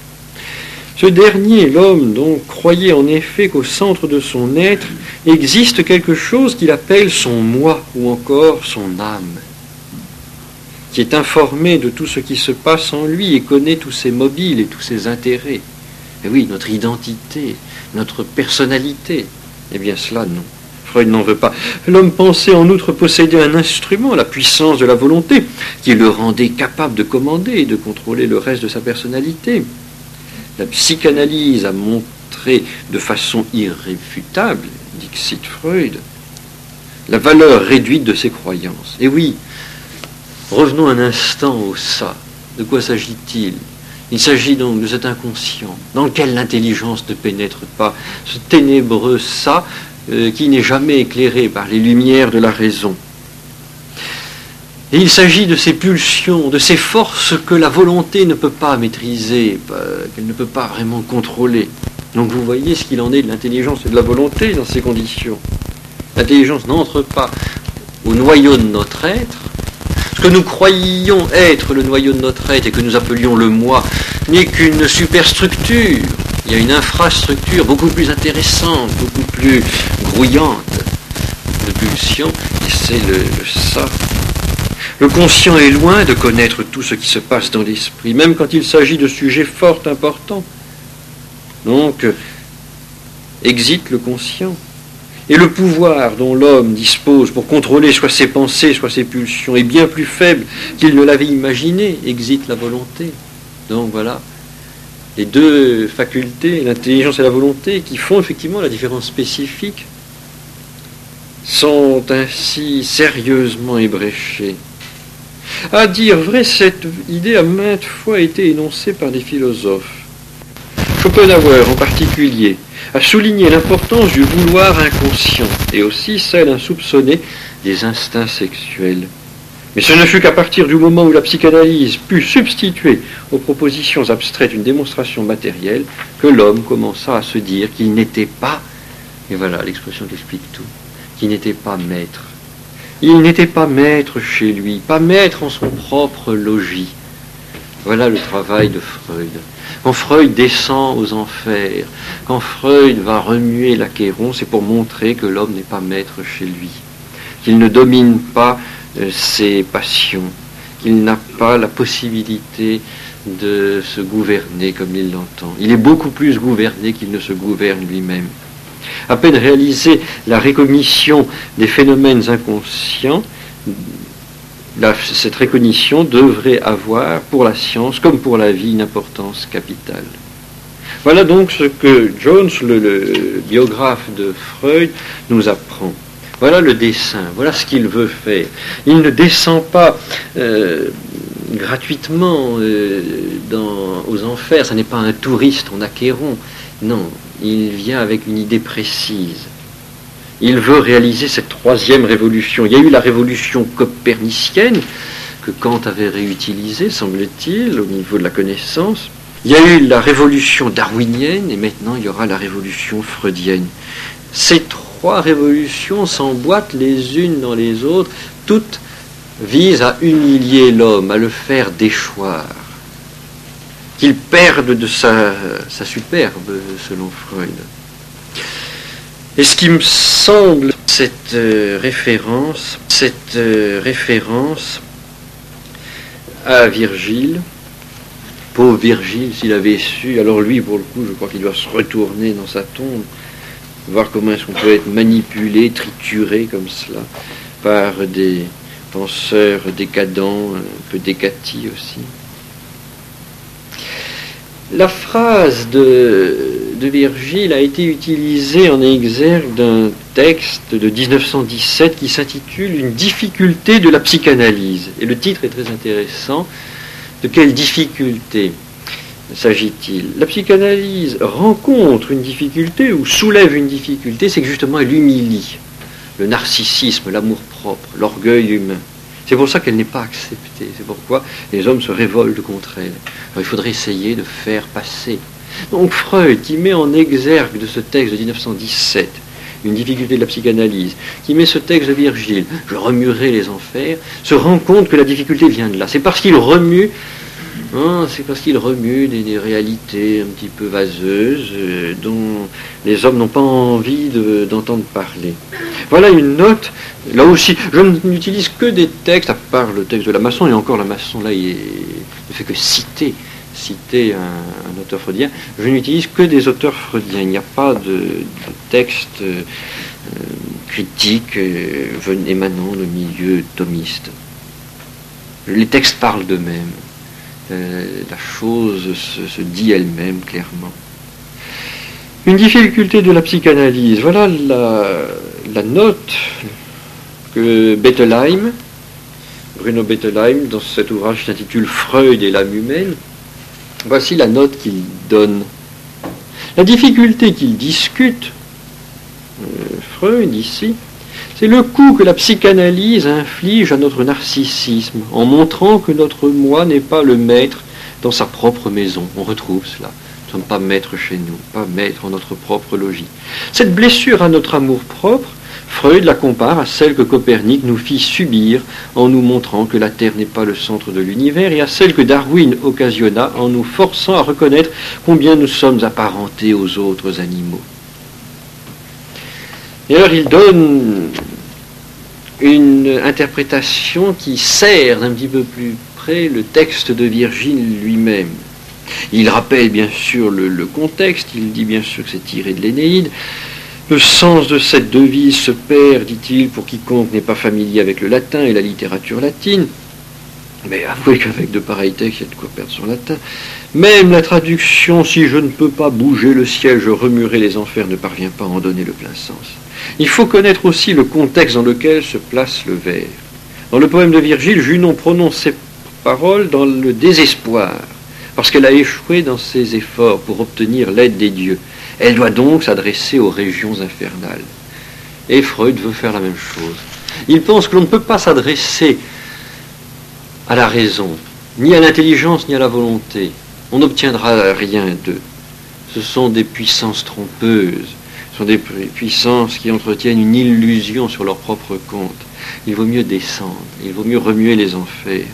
Ce dernier, l'homme, donc, croyait en effet qu'au centre de son être existe quelque chose qu'il appelle son moi, ou encore son âme, qui est informé de tout ce qui se passe en lui et connaît tous ses mobiles et tous ses intérêts. Et oui, notre identité, notre personnalité. Eh bien, cela, non. Freud n'en veut pas. L'homme pensait en outre posséder un instrument, la puissance de la volonté, qui le rendait capable de commander et de contrôler le reste de sa personnalité. La psychanalyse a montré de façon irréfutable, dixit Freud, la valeur réduite de ses croyances. Et oui, revenons un instant au ça. De quoi s'agit-il ? Il s'agit donc de cet inconscient, dans lequel l'intelligence ne pénètre pas, ce ténébreux ça, Euh, qui n'est jamais éclairé par les lumières de la raison. Et il s'agit de ces pulsions, de ces forces que la volonté ne peut pas maîtriser, euh, qu'elle ne peut pas vraiment contrôler. Donc vous voyez ce qu'il en est de l'intelligence et de la volonté dans ces conditions. L'intelligence n'entre pas au noyau de notre être. Ce que nous croyions être le noyau de notre être et que nous appelions le moi n'est qu'une superstructure. Il y a une infrastructure beaucoup plus intéressante, beaucoup plus grouillante de pulsions, et c'est le, le ça. Le conscient est loin de connaître tout ce qui se passe dans l'esprit, même quand il s'agit de sujets fort importants. Donc, existe le conscient. Et le pouvoir dont l'homme dispose pour contrôler soit ses pensées, soit ses pulsions, est bien plus faible qu'il ne l'avait imaginé, existe la volonté. Donc voilà. Les deux facultés, l'intelligence et la volonté, qui font effectivement la différence spécifique, sont ainsi sérieusement ébréchées. À dire vrai, cette idée a maintes fois été énoncée par des philosophes. Schopenhauer en particulier a souligné l'importance du vouloir inconscient et aussi celle insoupçonnée des instincts sexuels. Mais ce ne fut qu'à partir du moment où la psychanalyse put substituer aux propositions abstraites une démonstration matérielle que l'homme commença à se dire qu'il n'était pas, et voilà l'expression qui explique tout, qu'il n'était pas maître. Il n'était pas maître chez lui, pas maître en son propre logis. Voilà le travail de Freud. Quand Freud descend aux enfers, quand Freud va remuer l'Achéron, c'est pour montrer que l'homme n'est pas maître chez lui, qu'il ne domine pas ses passions, qu'il n'a pas la possibilité de se gouverner comme il l'entend. Il est beaucoup plus gouverné qu'il ne se gouverne lui-même. À peine réalisé la recognition des phénomènes inconscients, La, cette recognition devrait avoir pour la science comme pour la vie une importance capitale. Voilà donc ce que Jones, le, le biographe de Freud, nous apprend. Voilà le dessein, voilà ce qu'il veut faire. Il ne descend pas euh, gratuitement euh, dans, aux enfers, ce n'est pas un touriste en Achéron. Non, il vient avec une idée précise. Il veut réaliser cette troisième révolution. Il y a eu la révolution copernicienne, que Kant avait réutilisée, semble-t-il, au niveau de la connaissance. Il y a eu la révolution darwinienne, et maintenant il y aura la révolution freudienne. Ces trois révolutions s'emboîtent les unes dans les autres, toutes visent à humilier l'homme, à le faire déchoir, qu'il perde de sa, sa superbe, selon Freud. Et ce qui me semble, cette euh, référence, cette euh, référence à Virgile, pauvre Virgile, s'il avait su, alors lui, pour le coup, je crois qu'il doit se retourner dans sa tombe, voir comment est-ce qu'on peut être manipulé, trituré comme cela, par des penseurs décadents, un peu décatis aussi. La phrase de, de Virgile a été utilisée en exergue d'un texte de dix-neuf cent dix-sept qui s'intitule « Une difficulté de la psychanalyse ». Et le titre est très intéressant. De quelle difficulté s'agit-il? La psychanalyse rencontre une difficulté ou soulève une difficulté, c'est que justement elle humilie le narcissisme, l'amour-propre, l'orgueil humain. C'est pour ça qu'elle n'est pas acceptée. C'est pourquoi les hommes se révoltent contre elle. Alors, il faudrait essayer de faire passer. Donc Freud, qui met en exergue de ce texte de dix-neuf cent dix-sept une difficulté de la psychanalyse, qui met ce texte de Virgile, je remuerai les enfers, se rend compte que la difficulté vient de là. C'est parce qu'il remue, hein, c'est parce qu'il remue des, des réalités un petit peu vaseuses euh, dont les hommes n'ont pas envie de, d'entendre parler. Voilà une note. Là aussi, je n'utilise que des textes, à part le texte de Lamasson, et encore Lamasson, là, il est, ne fait que citer, citer un, un auteur freudien. Je n'utilise que des auteurs freudiens. Il n'y a pas de, de texte euh, critique euh, émanant de milieu thomiste. Les textes parlent d'eux-mêmes. Euh, la chose se, se dit elle-même clairement. Une difficulté de la psychanalyse. Voilà la, la note que Bettelheim, Bruno Bettelheim, dans cet ouvrage qui s'intitule Freud et l'âme humaine, voici la note qu'il donne. La difficulté qu'il discute, euh, Freud ici, c'est le coup que la psychanalyse inflige à notre narcissisme, en montrant que notre moi n'est pas le maître dans sa propre maison. On retrouve cela. Nous ne sommes pas maîtres chez nous, pas maîtres en notre propre logis. Cette blessure à notre amour-propre, Freud la compare à celle que Copernic nous fit subir en nous montrant que la Terre n'est pas le centre de l'univers et à celle que Darwin occasionna en nous forçant à reconnaître combien nous sommes apparentés aux autres animaux. Et alors il donne une interprétation qui sert d'un petit peu plus près le texte de Virgile lui-même. Il rappelle bien sûr le, le contexte, il dit bien sûr que c'est tiré de l'Énéide. Le sens de cette devise se perd, dit-il, pour quiconque n'est pas familier avec le latin et la littérature latine. Mais avouez qu'avec de pareils textes, il y a de quoi perdre son latin. Même la traduction « si je ne peux pas bouger le ciel, je remuerai les enfers » ne parvient pas à en donner le plein sens. Il faut connaître aussi le contexte dans lequel se place le vers. Dans le poème de Virgile, Junon prononce ces paroles dans le désespoir, parce qu'elle a échoué dans ses efforts pour obtenir l'aide des dieux. Elle doit donc s'adresser aux régions infernales. Et Freud veut faire la même chose. Il pense que l'on ne peut pas s'adresser à la raison, ni à l'intelligence, ni à la volonté. On n'obtiendra rien d'eux. Ce sont des puissances trompeuses. Ce sont des puissances qui entretiennent une illusion sur leur propre compte. Il vaut mieux descendre, il vaut mieux remuer les enfers.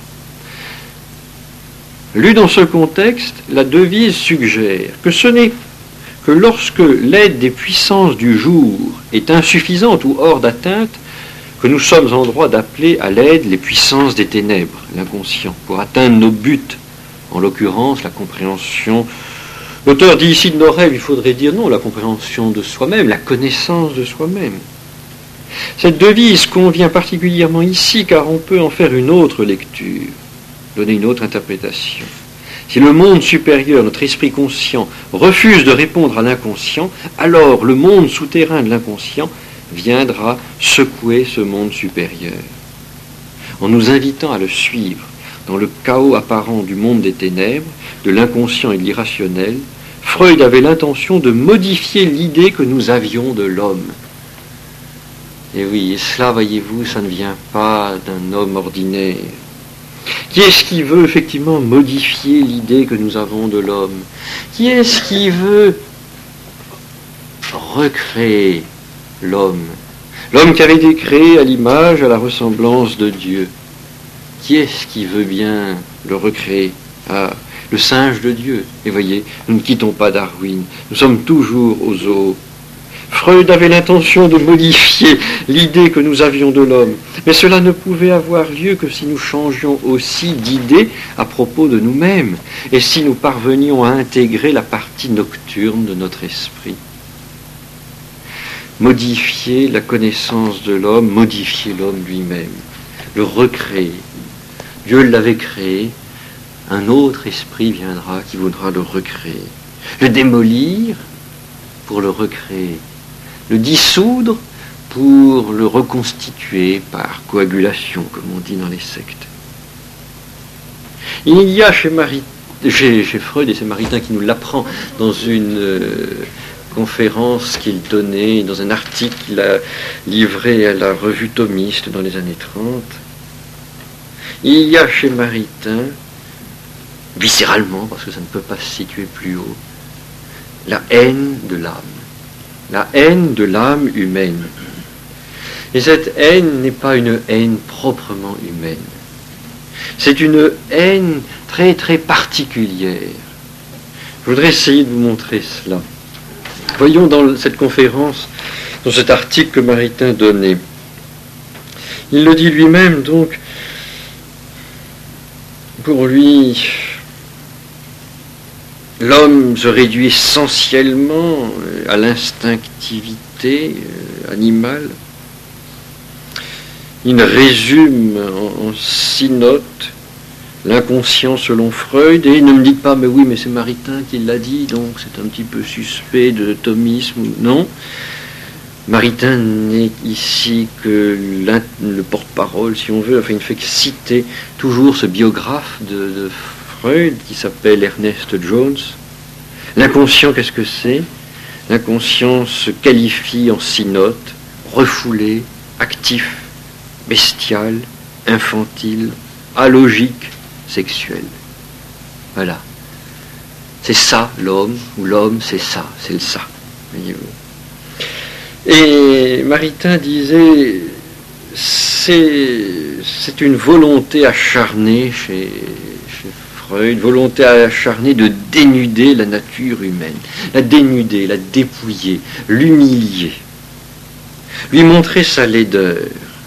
Lu dans ce contexte, la devise suggère que ce n'est que lorsque l'aide des puissances du jour est insuffisante ou hors d'atteinte, que nous sommes en droit d'appeler à l'aide les puissances des ténèbres, l'inconscient, pour atteindre nos buts, en l'occurrence la compréhension. L'auteur dit ici de nos rêves, il faudrait dire non, la compréhension de soi-même, la connaissance de soi-même. Cette devise convient particulièrement ici car on peut en faire une autre lecture, donner une autre interprétation. Si le monde supérieur, notre esprit conscient, refuse de répondre à l'inconscient, alors le monde souterrain de l'inconscient viendra secouer ce monde supérieur. En nous invitant à le suivre dans le chaos apparent du monde des ténèbres, de l'inconscient et de l'irrationnel, Freud avait l'intention de modifier l'idée que nous avions de l'homme. Et oui, et cela, voyez-vous, ça ne vient pas d'un homme ordinaire. Qui est-ce qui veut effectivement modifier l'idée que nous avons de l'homme? Qui est-ce qui veut recréer l'homme? L'homme qui avait été créé à l'image, à la ressemblance de Dieu. Qui est-ce qui veut bien le recréer? Ah, le singe de Dieu. Et voyez, nous ne quittons pas Darwin. Nous sommes toujours aux zoo. Freud avait l'intention de modifier l'idée que nous avions de l'homme. Mais cela ne pouvait avoir lieu que si nous changions aussi d'idée à propos de nous-mêmes et si nous parvenions à intégrer la partie nocturne de notre esprit. Modifier la connaissance de l'homme, modifier l'homme lui-même, le recréer. Dieu l'avait créé, un autre esprit viendra qui voudra le recréer. Le démolir pour le recréer. Le dissoudre pour le reconstituer par coagulation, comme on dit dans les sectes. Il y a chez, Marie, chez, chez Freud, et c'est Maritain qui nous l'apprend dans une euh, conférence qu'il donnait, dans un article qu'il a livré à la revue thomiste dans les années trente, il y a chez Maritain, viscéralement, parce que ça ne peut pas se situer plus haut, la haine de l'âme. La haine de l'âme humaine. Et cette haine n'est pas une haine proprement humaine. C'est une haine très très particulière. Je voudrais essayer de vous montrer cela. Voyons dans cette conférence, dans cet article que Maritain donnait. Il le dit lui-même, donc, pour lui, l'homme se réduit essentiellement à l'instinctivité animale. Il résume en, en six notes l'inconscient selon Freud, et ne me dites pas, mais oui, mais c'est Maritain qui l'a dit, donc c'est un petit peu suspect de thomisme. Non, Maritain n'est ici que le porte-parole, si on veut, enfin il ne fait que citer toujours ce biographe de, de Freud, qui s'appelle Ernest Jones. L'inconscient, qu'est-ce que c'est? L'inconscient se qualifie en six notes: refoulé, actif, bestial, infantile, alogique, sexuel. Voilà. C'est ça l'homme, ou l'homme c'est ça, c'est le ça. Voyez-vous. Et Maritain disait, c'est, c'est une volonté acharnée chez, chez Freud, volonté acharnée de dénuder la nature humaine, la dénuder, la dépouiller, l'humilier, lui montrer sa laideur.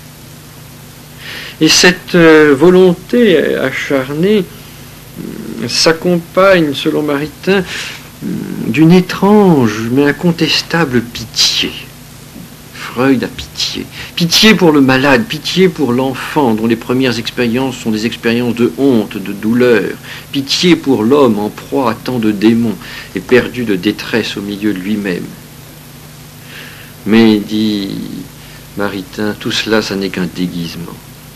Et cette volonté acharnée s'accompagne, selon Maritain, d'une étrange mais incontestable pitié. Freud a pitié. Pitié pour le malade, pitié pour l'enfant dont les premières expériences sont des expériences de honte, de douleur. Pitié pour l'homme en proie à tant de démons et perdu de détresse au milieu de lui-même. Mais, dit Maritain, tout cela, ça n'est qu'un déguisement.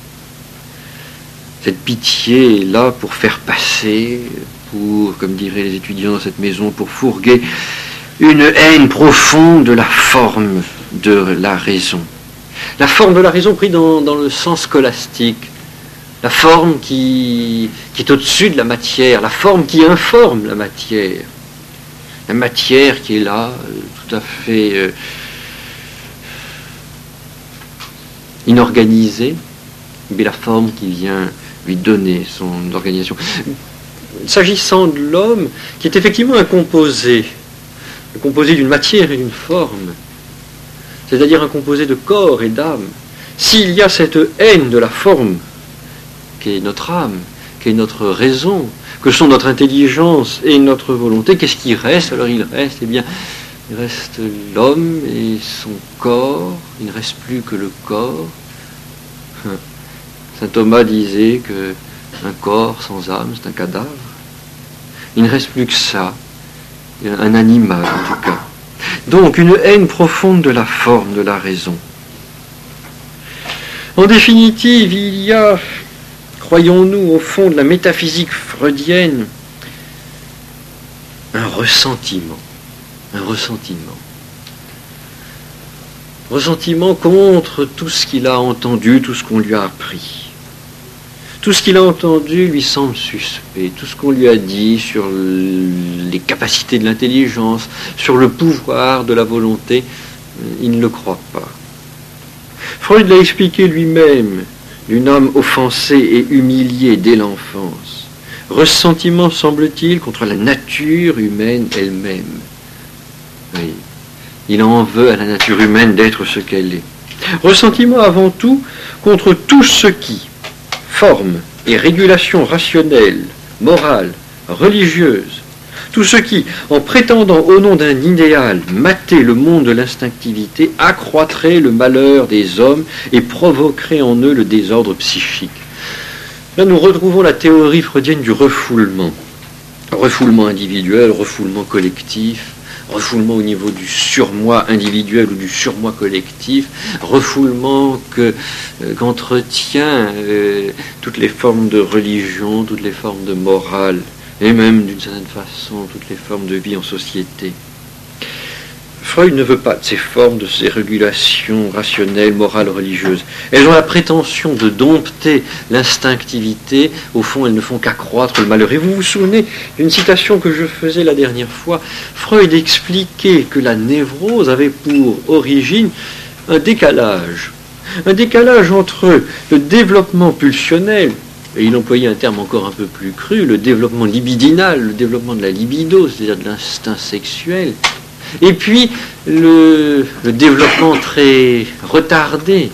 Cette pitié est là pour faire passer, pour, comme diraient les étudiants dans cette maison, pour fourguer une haine profonde de la forme de la raison. La forme de la raison prise dans, dans le sens scolastique. La forme qui, qui est au-dessus de la matière, la forme qui informe la matière. La matière qui est là, tout à fait euh, inorganisée, mais la forme qui vient lui donner son organisation. S'agissant de l'homme, qui est effectivement un composé, un composé d'une matière et d'une forme, c'est-à-dire un composé de corps et d'âme, s'il y a cette haine de la forme, qui est notre âme, qui est notre raison, que sont notre intelligence et notre volonté, qu'est-ce qui reste? Alors il reste, eh bien, Il reste l'homme et son corps, il ne reste plus que le corps. Saint Thomas disait que un corps sans âme, c'est un cadavre. Il ne reste plus que ça, un animal en tout cas. Donc une haine profonde de la forme, de la raison. En définitive, il y a, croyons-nous, au fond de la métaphysique freudienne, un ressentiment. Un ressentiment. Ressentiment contre tout ce qu'il a entendu, tout ce qu'on lui a appris. Tout ce qu'il a entendu lui semble suspect. Tout ce qu'on lui a dit sur les capacités de l'intelligence, sur le pouvoir de la volonté, il ne le croit pas. Freud l'a expliqué lui-même, d'une âme offensée et humiliée dès l'enfance. Ressentiment, semble-t-il, contre la nature humaine elle-même. Oui. Il en veut à la nature humaine d'être ce qu'elle est. Ressentiment avant tout contre tout ce qui, forme et régulation rationnelle, morale, religieuse, tout ce qui, en prétendant au nom d'un idéal mater le monde de l'instinctivité, accroîtrait le malheur des hommes et provoquerait en eux le désordre psychique. Là, nous retrouvons la théorie freudienne du refoulement. Refoulement individuel, refoulement collectif, refoulement au niveau du surmoi individuel ou du surmoi collectif, refoulement que, euh, qu'entretient euh, toutes les formes de religion, toutes les formes de morale, et même d'une certaine façon toutes les formes de vie en société. Freud ne veut pas de ces formes, de ces régulations rationnelles, morales, religieuses. Elles ont la prétention de dompter l'instinctivité. Au fond, elles ne font qu'accroître le malheur. Et vous vous souvenez d'une citation que je faisais la dernière fois. Freud expliquait que la névrose avait pour origine un décalage. Un décalage entre le développement pulsionnel, et il employait un terme encore un peu plus cru, le développement libidinal, le développement de la libido, c'est-à-dire de l'instinct sexuel, et puis le, le développement très retardé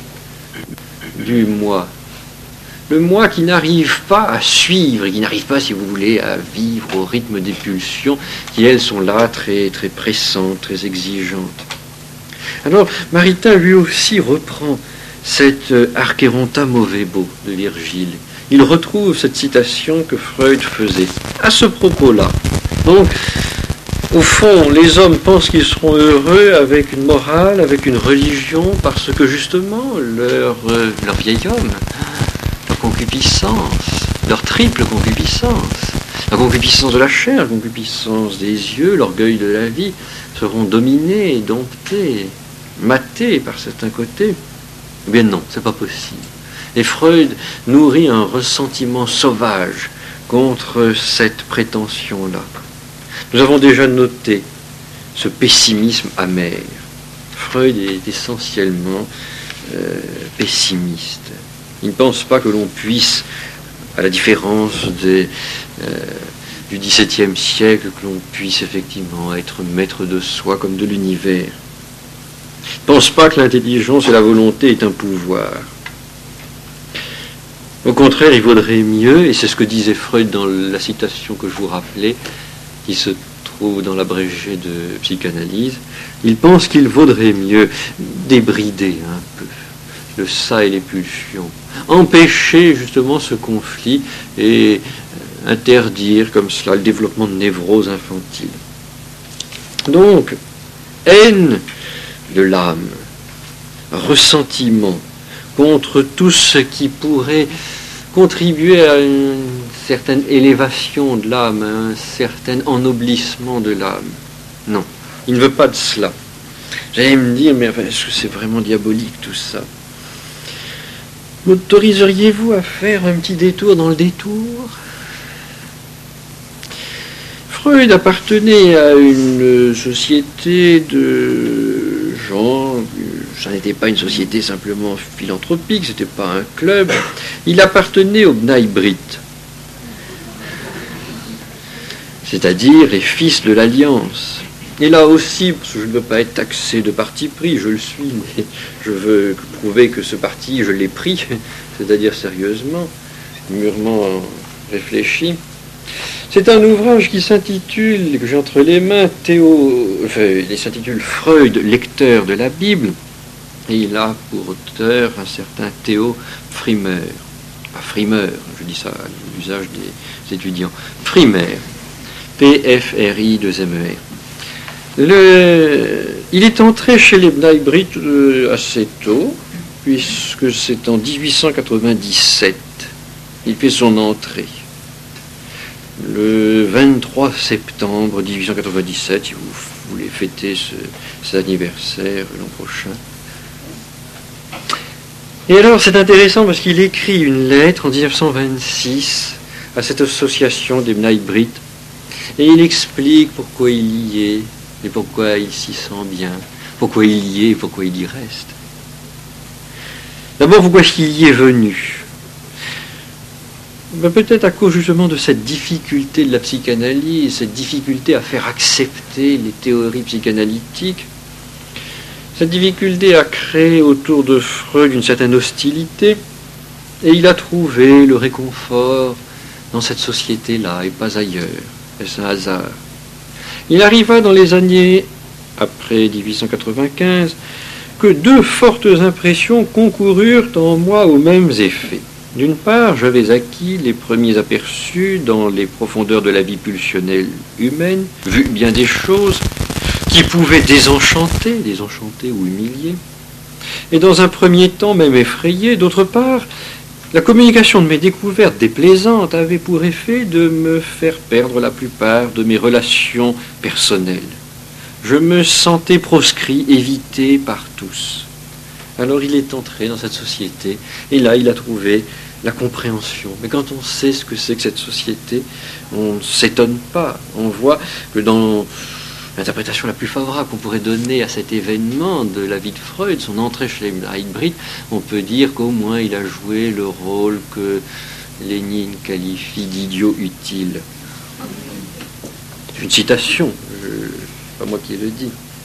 du moi. Le moi qui n'arrive pas à suivre, qui n'arrive pas, si vous voulez, à vivre au rythme des pulsions, qui elles sont là, très, très pressantes, très exigeantes. Alors, Maritain lui aussi reprend cette Archeronta movebo de Virgile. Il retrouve cette citation que Freud faisait. À ce propos-là, donc, au fond, les hommes pensent qu'ils seront heureux avec une morale, avec une religion, parce que justement, leur, euh, leur vieil homme, leur concupiscence, leur triple concupiscence, la concupiscence de la chair, la concupiscence des yeux, l'orgueil de la vie, seront dominés, domptés, matés par certains côtés. Eh bien non, c'est pas possible. Et Freud nourrit un ressentiment sauvage contre cette prétention-là. Nous avons déjà noté ce pessimisme amer. Freud est essentiellement euh, pessimiste. Il ne pense pas que l'on puisse, à la différence des, euh, du dix-septième siècle, que l'on puisse effectivement être maître de soi comme de l'univers. Il ne pense pas que l'intelligence et la volonté est un pouvoir. Au contraire, il vaudrait mieux, et c'est ce que disait Freud dans la citation que je vous rappelais, qui se trouve dans l'abrégé de psychanalyse, il pense qu'il vaudrait mieux débrider un peu le ça et les pulsions, empêcher justement ce conflit et interdire comme cela le développement de névroses infantiles. Donc, haine de l'âme, ressentiment contre tout ce qui pourrait contribuer à une certaine élévation de l'âme, à un certain ennoblissement de l'âme. Non, il ne veut pas de cela. J'allais me dire, mais enfin, est-ce que c'est vraiment diabolique tout ça? M'autoriseriez-vous à faire un petit détour dans le détour? Freud appartenait à une société de gens, ça n'était pas une société simplement philanthropique, c'était pas un club, il appartenait au Bnei Brit, c'est-à-dire les fils de l'Alliance. Et là aussi, parce que je ne veux pas être taxé de parti pris, je le suis, mais je veux prouver que ce parti, je l'ai pris, c'est-à-dire sérieusement, mûrement réfléchi. C'est un ouvrage qui s'intitule, que j'ai entre les mains, Théo, enfin, il s'intitule Freud, lecteur de la Bible, et il a pour auteur un certain Théo Frimer. Pas Frimer, je dis ça à l'usage des étudiants. Frimer. P F R I deux M E R. Le, il est entré chez les Bnei Brit euh, assez tôt, puisque c'est en dix-huit cent quatre-vingt-dix-sept. Il fait son entrée. Le vingt-trois septembre mille huit cent quatre-vingt-dix-sept, si vous voulez fêter ce, cet anniversaire l'an prochain. Et alors c'est intéressant parce qu'il écrit une lettre en dix-neuf cent vingt-six à cette association des Bnei Brit, et il explique pourquoi il y est, et pourquoi il s'y sent bien, pourquoi il y est et pourquoi il y reste. D'abord, pourquoi est-ce qu'il y est venu ? Ben, peut-être à cause justement de cette difficulté de la psychanalyse, cette difficulté à faire accepter les théories psychanalytiques. Cette difficulté a créé autour de Freud une certaine hostilité, et il a trouvé le réconfort dans cette société-là et pas ailleurs. Est-ce un hasard ? Il arriva dans les années après dix-huit cent quatre-vingt-quinze que deux fortes impressions concoururent en moi aux mêmes effets. D'une part, j'avais acquis les premiers aperçus dans les profondeurs de la vie pulsionnelle humaine, vu bien des choses qui pouvaient désenchanter, désenchanter ou humilier, et dans un premier temps même effrayer. D'autre part, la communication de mes découvertes déplaisantes avait pour effet de me faire perdre la plupart de mes relations personnelles. Je me sentais proscrit, évité par tous. Alors il est entré dans cette société, et là il a trouvé la compréhension. Mais quand on sait ce que c'est que cette société, on ne s'étonne pas. On voit que dans l'interprétation la plus favorable qu'on pourrait donner à cet événement de la vie de Freud, son entrée chez les Bnei Brit, on peut dire qu'au moins il a joué le rôle que Lénine qualifie d'idiot utile. C'est une citation, je, pas moi qui le dis.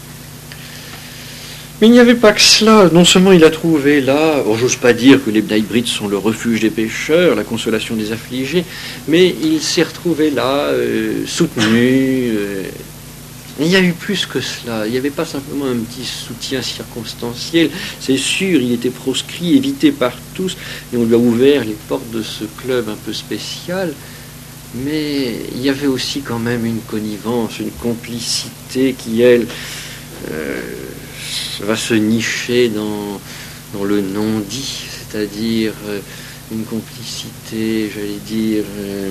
Mais il n'y avait pas que cela. Non seulement il a trouvé là, oh, j'ose pas dire que les Bnei Brit sont le refuge des pécheurs, la consolation des affligés, mais il s'est retrouvé là, euh, soutenu. Euh, il y a eu plus que cela. Il n'y avait pas simplement un petit soutien circonstanciel. C'est sûr, il était proscrit, évité par tous, et on lui a ouvert les portes de ce club un peu spécial. Mais il y avait aussi quand même une connivence, une complicité qui, elle, euh, va se nicher dans, dans le non-dit, c'est-à-dire euh, une complicité, j'allais dire, euh,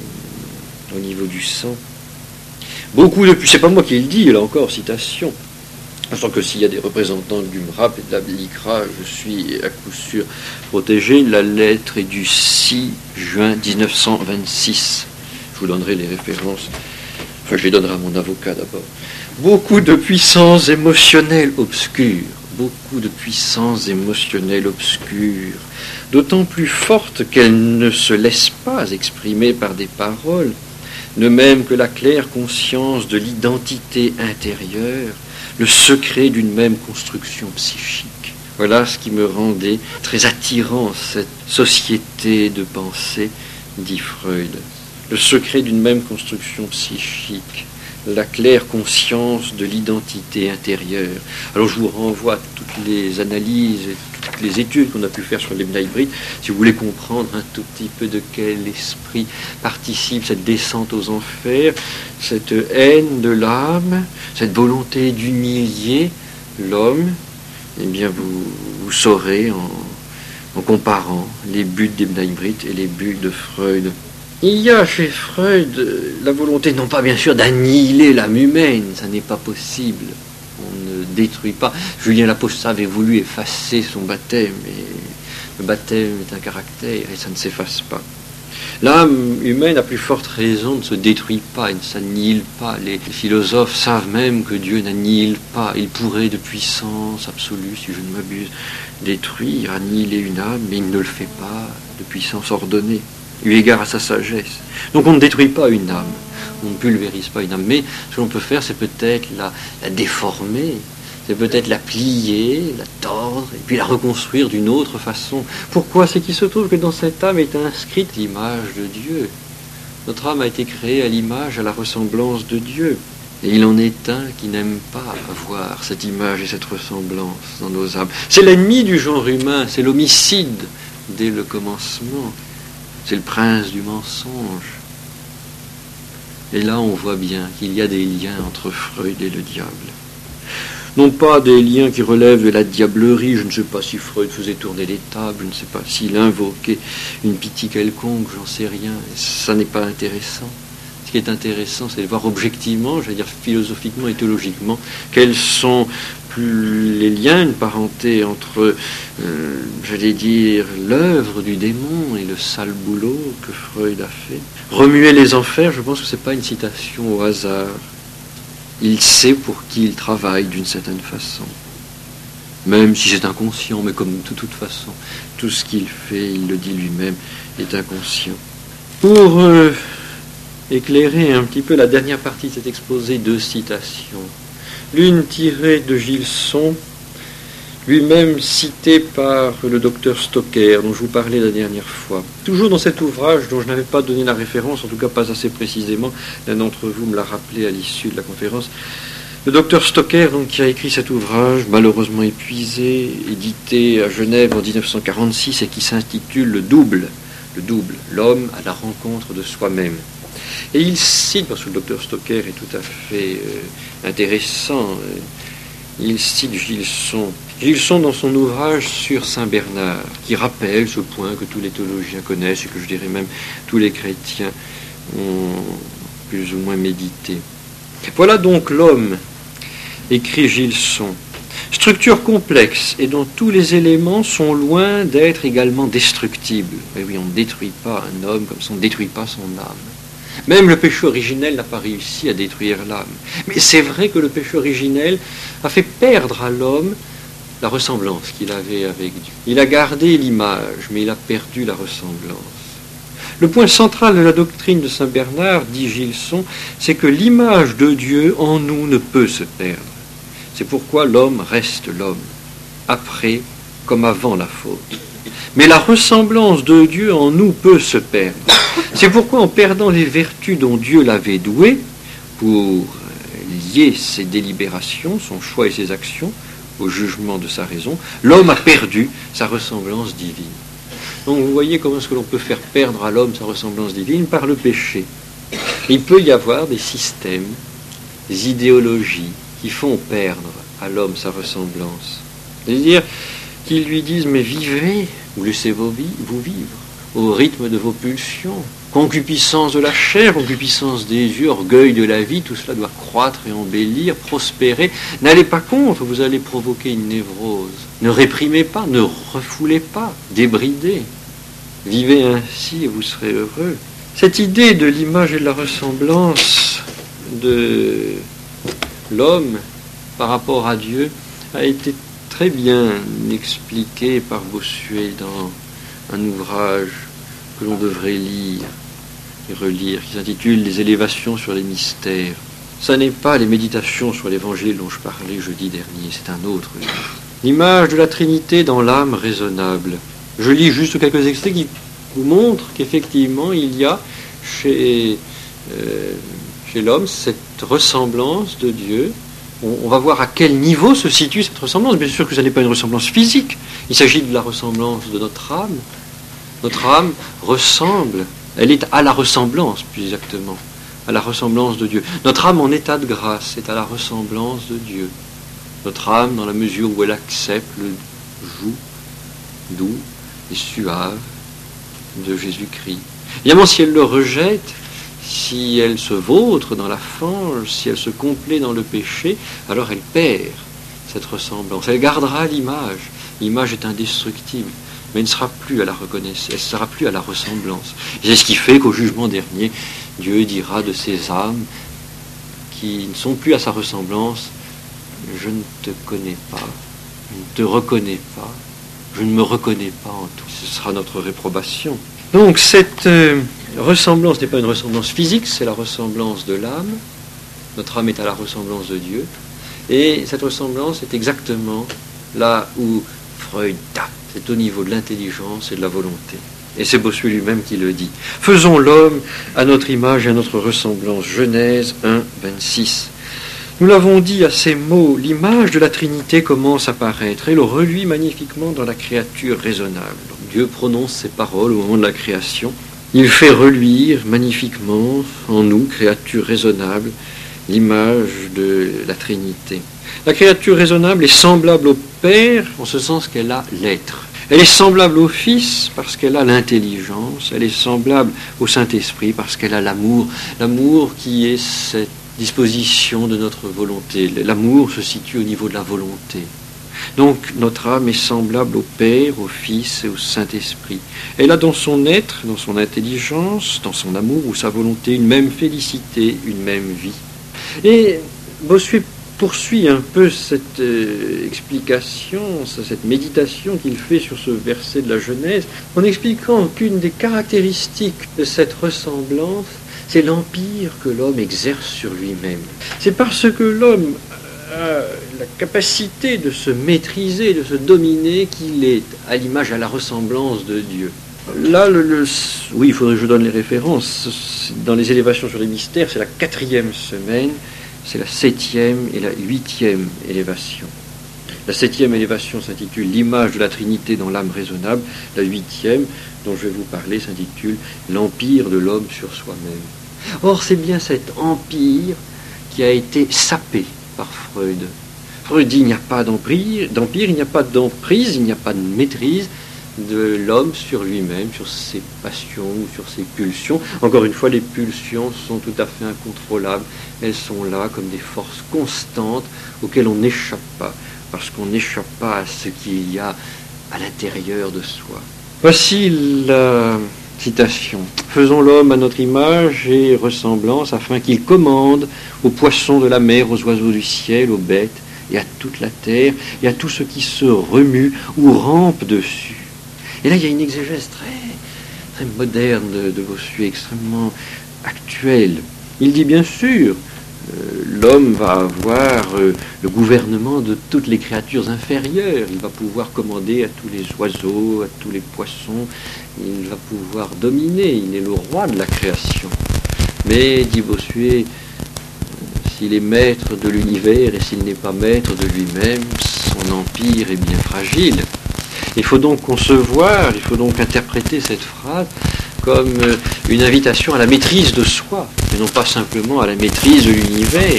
au niveau du sang. Beaucoup de... C'est pas moi qui le dis, là encore, citation. Sachant que s'il y a des représentants du M R A P et de la l'I C R A, je suis à coup sûr protégé. La lettre est du six juin dix-neuf cent vingt-six. Je vous donnerai les références. Enfin, je les donnerai à mon avocat d'abord. Beaucoup de puissance émotionnelle obscure. Beaucoup de puissance émotionnelle obscure. D'autant plus forte qu'elle ne se laisse pas exprimer par des paroles. De même que la claire conscience de l'identité intérieure, le secret d'une même construction psychique. Voilà ce qui me rendait très attirant cette société de pensée, dit Freud. Le secret d'une même construction psychique, la claire conscience de l'identité intérieure. Alors je vous renvoie à toutes les analyses et toutes les études qu'on a pu faire sur les Bnei Brit, si vous voulez comprendre un tout petit peu de quel esprit participe cette descente aux enfers, cette haine de l'âme, cette volonté d'humilier l'homme. Eh bien vous, vous saurez en, en comparant les buts des Bnei Brit et les buts de Freud. Il y a chez Freud la volonté, non pas bien sûr d'annihiler l'âme humaine, ça n'est pas possible, on ne détruit pas. Julien Laposta avait voulu effacer son baptême, et le baptême est un caractère et ça ne s'efface pas. L'âme humaine, à plus forte raison, ne se détruit pas, elle ne s'annihile pas. Les philosophes savent même que Dieu n'annihile pas. Il pourrait, de puissance absolue, si je ne m'abuse, détruire, annihiler une âme, mais il ne le fait pas de puissance ordonnée, eu égard à sa sagesse. Donc on ne détruit pas une âme, on ne pulvérise pas une âme, mais ce que l'on peut faire, c'est peut-être la, la déformer, c'est peut-être la plier, la tordre, et puis la reconstruire d'une autre façon. Pourquoi ? C'est qu'il se trouve que dans cette âme est inscrite l'image de Dieu. Notre âme a été créée à l'image, à la ressemblance de Dieu. Et il en est un qui n'aime pas voir cette image et cette ressemblance dans nos âmes. C'est l'ennemi du genre humain, c'est l'homicide dès le commencement. C'est le prince du mensonge. Et là, on voit bien qu'il y a des liens entre Freud et le diable. Non pas des liens qui relèvent de la diablerie, je ne sais pas si Freud faisait tourner les tables, je ne sais pas s'il invoquait une pitié quelconque, j'en sais rien, ça n'est pas intéressant. Ce qui est intéressant, c'est de voir objectivement, j'allais dire philosophiquement et théologiquement, quels sont plus les liens, une parenté entre, euh, j'allais dire, l'œuvre du démon et le sale boulot que Freud a fait. Remuer les enfers, je pense que ce n'est pas une citation au hasard. Il sait pour qui il travaille d'une certaine façon. Même si c'est inconscient, mais comme de toute façon, tout ce qu'il fait, il le dit lui-même, est inconscient. Pour euh, éclairer un petit peu la dernière partie de cet exposé, deux citations. L'une tirée de Gilson, lui-même cité par le docteur Stocker, dont je vous parlais la dernière fois. Toujours dans cet ouvrage, dont je n'avais pas donné la référence, en tout cas pas assez précisément, l'un d'entre vous me l'a rappelé à l'issue de la conférence, le docteur Stocker, donc, qui a écrit cet ouvrage, malheureusement épuisé, édité à Genève en dix-neuf cent quarante-six, et qui s'intitule « Le double », le double, l'homme à la rencontre de soi-même. Et il cite, parce que le docteur Stocker est tout à fait euh, intéressant, euh, il cite Gilson. Gilson dans son ouvrage sur Saint Bernard, qui rappelle ce point que tous les théologiens connaissent et que je dirais même tous les chrétiens ont plus ou moins médité. Voilà donc l'homme, écrit Gilson, structure complexe et dont tous les éléments sont loin d'être également destructibles. Mais oui, on ne détruit pas un homme comme ça, on ne détruit pas son âme. Même le péché originel n'a pas réussi à détruire l'âme. Mais c'est vrai que le péché originel a fait perdre à l'homme la ressemblance qu'il avait avec Dieu. Il a gardé l'image, mais il a perdu la ressemblance. Le point central de la doctrine de Saint Bernard, dit Gilson, c'est que l'image de Dieu en nous ne peut se perdre. C'est pourquoi l'homme reste l'homme, après comme avant la faute. Mais la ressemblance de Dieu en nous peut se perdre. C'est pourquoi en perdant les vertus dont Dieu l'avait doué, pour lier ses délibérations, son choix et ses actions, au jugement de sa raison, l'homme a perdu sa ressemblance divine. Donc vous voyez comment est-ce que l'on peut faire perdre à l'homme sa ressemblance divine par le péché. Il peut y avoir des systèmes, des idéologies qui font perdre à l'homme sa ressemblance. C'est-à-dire qu'ils lui disent « mais vivez, ou laissez-vous vivre au rythme de vos pulsions. Concupiscence de la chair, concupiscence des yeux, orgueil de la vie, tout cela doit croître et embellir, prospérer. N'allez pas contre, vous allez provoquer une névrose. Ne réprimez pas, ne refoulez pas, débridez. Vivez ainsi et vous serez heureux. » Cette idée de l'image et de la ressemblance de l'homme par rapport à Dieu a été très bien expliquée par Bossuet dans un ouvrage que l'on devrait lire et relire, qui s'intitule « Les élévations sur les mystères ». Ce n'est pas les méditations sur l'évangile dont je parlais jeudi dernier, c'est un autre livre. L'image de la Trinité dans l'âme raisonnable. Je lis juste quelques extraits qui vous montrent qu'effectivement il y a chez, euh, chez l'homme cette ressemblance de Dieu. On, on va voir à quel niveau se situe cette ressemblance. Bien sûr que ce n'est pas une ressemblance physique, il s'agit de la ressemblance de notre âme. Notre âme ressemble, elle est à la ressemblance, plus exactement, à la ressemblance de Dieu. Notre âme en état de grâce est à la ressemblance de Dieu. Notre âme, dans la mesure où elle accepte le joug doux et suave de Jésus-Christ. Évidemment, si elle le rejette, si elle se vautre dans la fange, si elle se complaît dans le péché, alors elle perd cette ressemblance. Elle gardera l'image. L'image est indestructible, mais elle ne sera plus à la reconnaissance, elle ne sera plus à la ressemblance. Et c'est ce qui fait qu'au jugement dernier, Dieu dira de ces âmes qui ne sont plus à sa ressemblance: je ne te connais pas, je ne te reconnais pas, je ne me reconnais pas en tout. Ce sera notre réprobation. Donc cette euh, ressemblance n'est pas une ressemblance physique, c'est la ressemblance de l'âme. Notre âme est à la ressemblance de Dieu. Et cette ressemblance est exactement là où Freud tape. C'est au niveau de l'intelligence et de la volonté. Et c'est Bossuet lui-même qui le dit. Faisons l'homme à notre image et à notre ressemblance. Genèse un, vingt-six. Nous l'avons dit à ces mots, l'image de la Trinité commence à paraître. Elle reluit magnifiquement dans la créature raisonnable. Dieu prononce ces paroles au moment de la création. Il fait reluire magnifiquement en nous, créature raisonnable, l'image de la Trinité. La créature raisonnable est semblable au Père en ce sens qu'elle a l'être. Elle est semblable au Fils parce qu'elle a l'intelligence. Elle est semblable au Saint-Esprit parce qu'elle a l'amour. L'amour qui est cette disposition de notre volonté. L'amour se situe au niveau de la volonté. Donc notre âme est semblable au Père, au Fils et au Saint-Esprit. Elle a dans son être, dans son intelligence, dans son amour ou sa volonté une même félicité, une même vie. Et Bossuet poursuit un peu cette euh, explication, cette méditation qu'il fait sur ce verset de la Genèse, en expliquant qu'une des caractéristiques de cette ressemblance, c'est l'empire que l'homme exerce sur lui-même. C'est parce que l'homme a la capacité de se maîtriser, de se dominer, qu'il est à l'image, à la ressemblance de Dieu. Là, le, le, oui, il faudrait que je donne les références. Dans les élévations sur les mystères, c'est la quatrième semaine, c'est la septième et la huitième élévation. La septième élévation s'intitule « L'image de la Trinité dans l'âme raisonnable ». La huitième, dont je vais vous parler, s'intitule « L'empire de l'homme sur soi-même ». Or, c'est bien cet empire qui a été sapé par Freud. Freud dit qu'il n'y a pas d'empire, d'empire, il n'y a pas d'emprise, il n'y a pas de maîtrise de l'homme sur lui-même, sur ses passions, sur ses pulsions. Encore une fois, les pulsions sont tout à fait incontrôlables. Elles sont là comme des forces constantes auxquelles on n'échappe pas, parce qu'on n'échappe pas à ce qu'il y a à l'intérieur de soi. Voici la citation. « Faisons l'homme à notre image et ressemblance, afin qu'il commande aux poissons de la mer, aux oiseaux du ciel, aux bêtes, et à toute la terre, et à tout ce qui se remue ou rampe dessus. » Et là, il y a une exégèse très, très moderne de, de Bossuet, extrêmement actuelle. Il dit bien sûr, euh, l'homme va avoir euh, le gouvernement de toutes les créatures inférieures. Il va pouvoir commander à tous les oiseaux, à tous les poissons. Il va pouvoir dominer. Il est le roi de la création. Mais, dit Bossuet, s'il est maître de l'univers et s'il n'est pas maître de lui-même, son empire est bien fragile. Il faut donc concevoir, il faut donc interpréter cette phrase comme une invitation à la maîtrise de soi, et non pas simplement à la maîtrise de l'univers.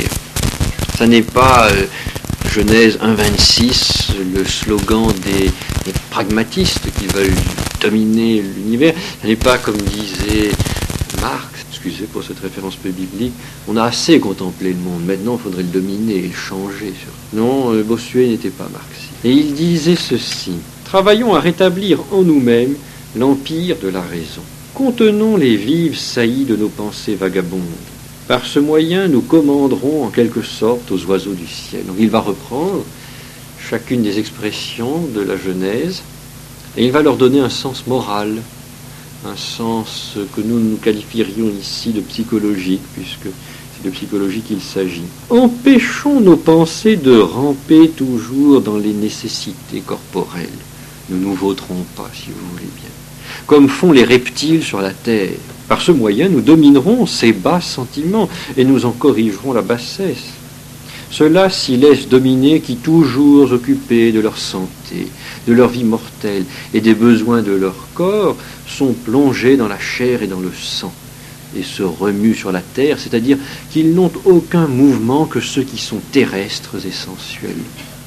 Ça n'est pas euh, Genèse un vingt-six, le slogan des, des pragmatistes qui veulent dominer l'univers. Ça n'est pas, comme disait Marx, excusez pour cette référence peu biblique, on a assez contemplé le monde, maintenant il faudrait le dominer et le changer. Non, euh, Bossuet n'était pas marxiste. Et il disait ceci: travaillons à rétablir en nous-mêmes l'empire de la raison. Contenons les vives saillies de nos pensées vagabondes. Par ce moyen, nous commanderons en quelque sorte aux oiseaux du ciel. Donc il va reprendre chacune des expressions de la Genèse et il va leur donner un sens moral, un sens que nous nous qualifierions ici de psychologique, puisque c'est de psychologie qu'il s'agit. Empêchons nos pensées de ramper toujours dans les nécessités corporelles. Nous ne nous vautrons pas, si vous voulez bien, comme font les reptiles sur la terre. Par ce moyen, nous dominerons ces bas sentiments et nous en corrigerons la bassesse. Ceux-là s'y laissent dominer qui, toujours occupés de leur santé, de leur vie mortelle et des besoins de leur corps, sont plongés dans la chair et dans le sang et se remuent sur la terre, c'est-à-dire qu'ils n'ont aucun mouvement que ceux qui sont terrestres et sensuels.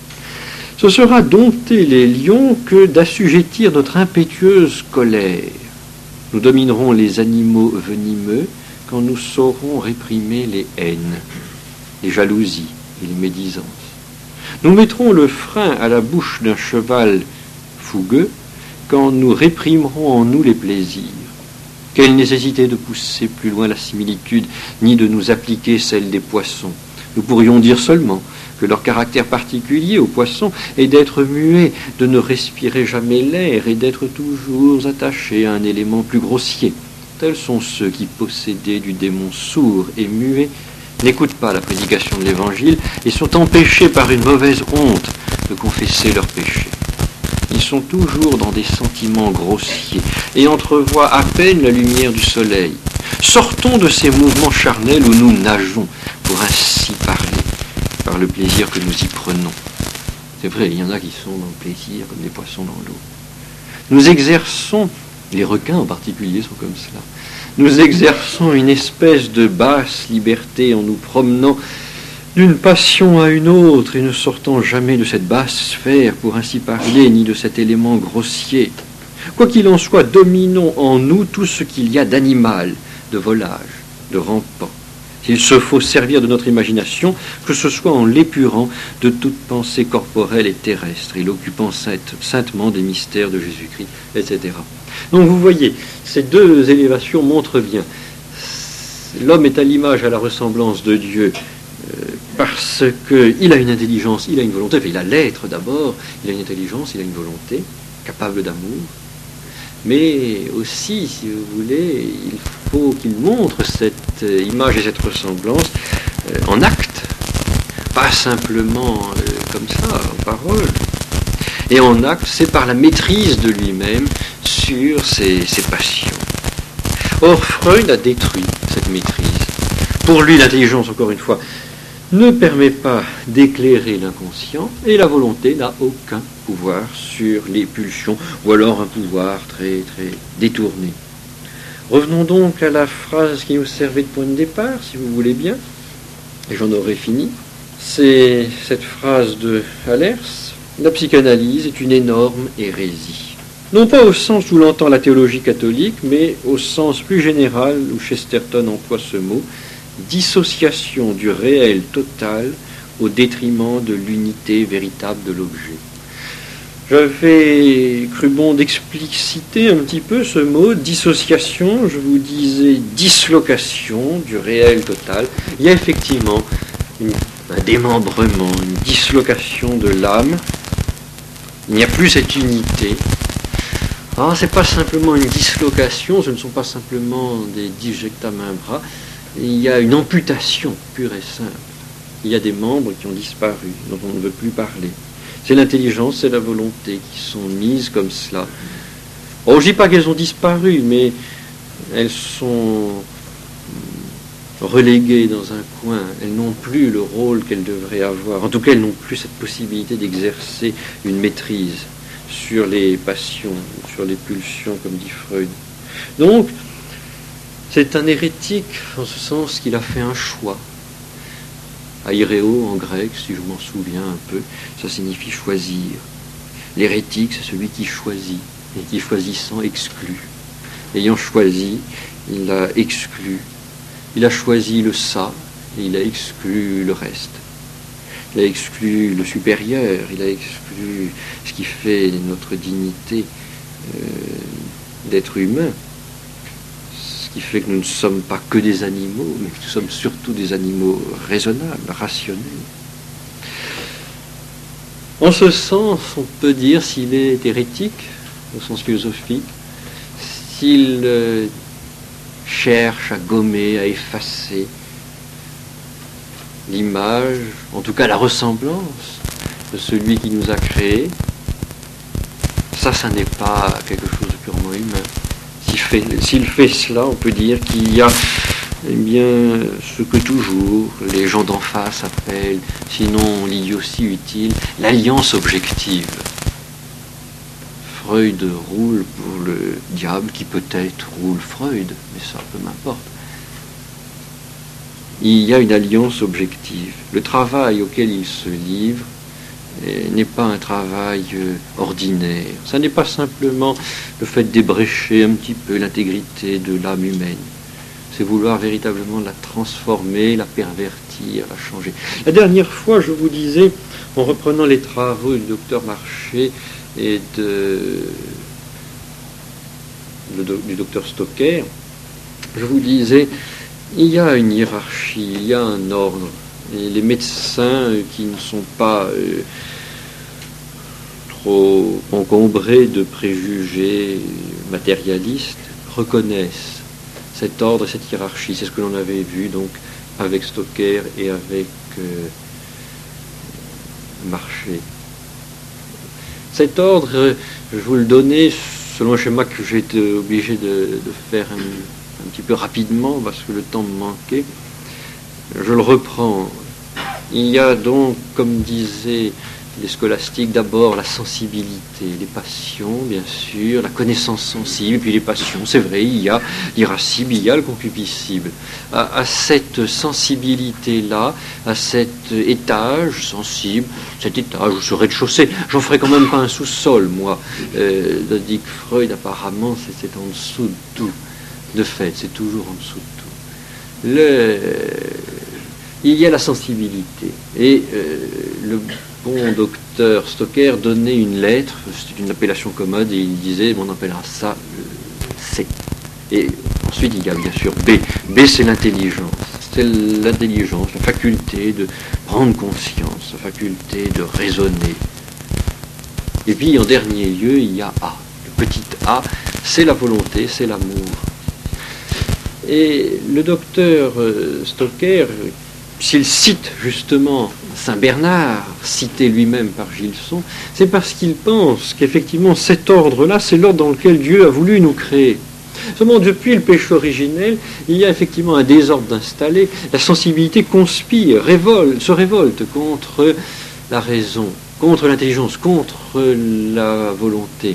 Ce sera dompter les lions que d'assujettir notre impétueuse colère. Nous dominerons les animaux venimeux quand nous saurons réprimer les haines, les jalousies et les médisances. Nous mettrons le frein à la bouche d'un cheval fougueux quand nous réprimerons en nous les plaisirs. Quelle nécessité de pousser plus loin la similitude, ni de nous appliquer celle des poissons. Nous pourrions dire seulement que leur caractère particulier aux poissons est d'être muets, de ne respirer jamais l'air et d'être toujours attachés à un élément plus grossier. Tels sont ceux qui, possédés du démon sourd et muet, n'écoutent pas la prédication de l'Évangile et sont empêchés par une mauvaise honte de confesser leurs péchés. Ils sont toujours dans des sentiments grossiers et entrevoient à peine la lumière du soleil. Sortons de ces mouvements charnels où nous nageons, pour ainsi parler, par le plaisir que nous y prenons. C'est vrai, il y en a qui sont dans le plaisir comme des poissons dans l'eau. Nous exerçons, les requins en particulier sont comme cela, nous exerçons une espèce de basse liberté en nous promenant d'une passion à une autre et ne sortant jamais de cette basse sphère, pour ainsi parler, ni de cet élément grossier. Quoi qu'il en soit, dominons en nous tout ce qu'il y a d'animal, de volage, de rampant. S'il se faut servir de notre imagination, que ce soit en l'épurant de toute pensée corporelle et terrestre, et l'occupant saintement des mystères de Jésus-Christ, et cetera. Donc vous voyez, ces deux élévations montrent bien. L'homme est à l'image, à la ressemblance de Dieu, euh, parce qu'il a une intelligence, il a une volonté, enfin, il a l'être d'abord, il a une intelligence, il a une volonté, capable d'amour, mais aussi, si vous voulez, il faut qu'il montre cette image et cette ressemblance euh, en acte, pas simplement euh, comme ça, en parole. Et en acte, c'est par la maîtrise de lui-même sur ses, ses passions. Or, Freud a détruit cette maîtrise. Pour lui, l'intelligence, encore une fois, ne permet pas d'éclairer l'inconscient, et la volonté n'a aucun pouvoir sur les pulsions, ou alors un pouvoir très, très détourné. Revenons donc à la phrase qui nous servait de point de départ, si vous voulez bien, et j'en aurai fini. C'est cette phrase de Allers: la psychanalyse est une énorme hérésie. Non pas au sens où l'entend la théologie catholique, mais au sens plus général où Chesterton emploie ce mot, dissociation du réel total au détriment de l'unité véritable de l'objet. J'avais cru bon d'expliciter un petit peu ce mot, dissociation, je vous disais dislocation du réel total. Il y a effectivement une, un démembrement, une dislocation de l'âme. Il n'y a plus cette unité. Alors, ce n'est pas simplement une dislocation, ce ne sont pas simplement des disjecta main bras. Il y a une amputation pure et simple. Il y a des membres qui ont disparu, dont on ne veut plus parler. C'est l'intelligence, c'est la volonté qui sont mises comme cela. Oh, je ne dis pas qu'elles ont disparu, mais elles sont reléguées dans un coin. Elles n'ont plus le rôle qu'elles devraient avoir. En tout cas, elles n'ont plus cette possibilité d'exercer une maîtrise sur les passions, sur les pulsions, comme dit Freud. Donc, c'est un hérétique en ce sens qu'il a fait un choix. Aireo en grec, si je m'en souviens un peu, ça signifie choisir. L'hérétique, c'est celui qui choisit, et qui choisissant exclut. Ayant choisi, il a exclu. Il a choisi le ça, et il a exclu le reste. Il a exclu le supérieur, il a exclu ce qui fait notre dignité euh, d'être humain. Ce qui fait que nous ne sommes pas que des animaux, mais que nous sommes surtout des animaux raisonnables, rationnels. En ce sens, on peut dire s'il est hérétique, au sens philosophique, s'il euh, cherche à gommer, à effacer l'image, en tout cas la ressemblance de celui qui nous a créés, ça, ça n'est pas quelque chose de purement humain. S'il fait, s'il fait cela, on peut dire qu'il y a eh bien, ce que toujours les gens d'en face appellent, sinon l'idiotie utile, l'alliance objective. Freud roule pour le diable qui peut-être roule Freud, mais ça, peu m'importe. Il y a une alliance objective. Le travail auquel il se livre n'est pas un travail ordinaire. Ça n'est pas simplement le fait d'ébrécher un petit peu l'intégrité de l'âme humaine. C'est vouloir véritablement la transformer, la pervertir, la changer. La dernière fois, je vous disais, en reprenant les travaux du docteur Marché et de, du docteur Stocker, je vous disais, il y a une hiérarchie, il y a un ordre. Et les médecins qui ne sont pas euh, trop encombrés de préjugés matérialistes reconnaissent cet ordre et cette hiérarchie. C'est ce que l'on avait vu donc avec Stocker et avec euh, Marché. Cet ordre, je vous le donnais selon un schéma que j'ai été obligé de, de faire un, un petit peu rapidement parce que le temps me manquait. Je le reprends. Il y a donc, comme disaient les scolastiques, d'abord la sensibilité, les passions, bien sûr, la connaissance sensible, puis les passions, c'est vrai, il y a l'irascible, il y a le concupiscible. À, à cette sensibilité-là, à cet étage sensible, cet étage, ce rez-de-chaussée, j'en ferai quand même pas un sous-sol, moi. Euh, de Dick Freud, apparemment, c'est, c'est en dessous de tout. De fait, c'est toujours en dessous de tout. Le... Il y a la sensibilité. Et euh, le bon docteur Stocker donnait une lettre, c'est une appellation commode, et il disait, on appellera ça euh, C. Et ensuite, il y a bien sûr B. B, c'est l'intelligence. C'est l'intelligence, la faculté de prendre conscience, la faculté de raisonner. Et puis, en dernier lieu, il y a A. Le petit A, c'est la volonté, c'est l'amour. Et le docteur euh, Stocker, s'il cite justement Saint Bernard, cité lui-même par Gilson, c'est parce qu'il pense qu'effectivement cet ordre-là, c'est l'ordre dans lequel Dieu a voulu nous créer. Seulement, depuis le péché originel, il y a effectivement un désordre installé. La sensibilité conspire, révolte, se révolte contre la raison, contre l'intelligence, contre la volonté.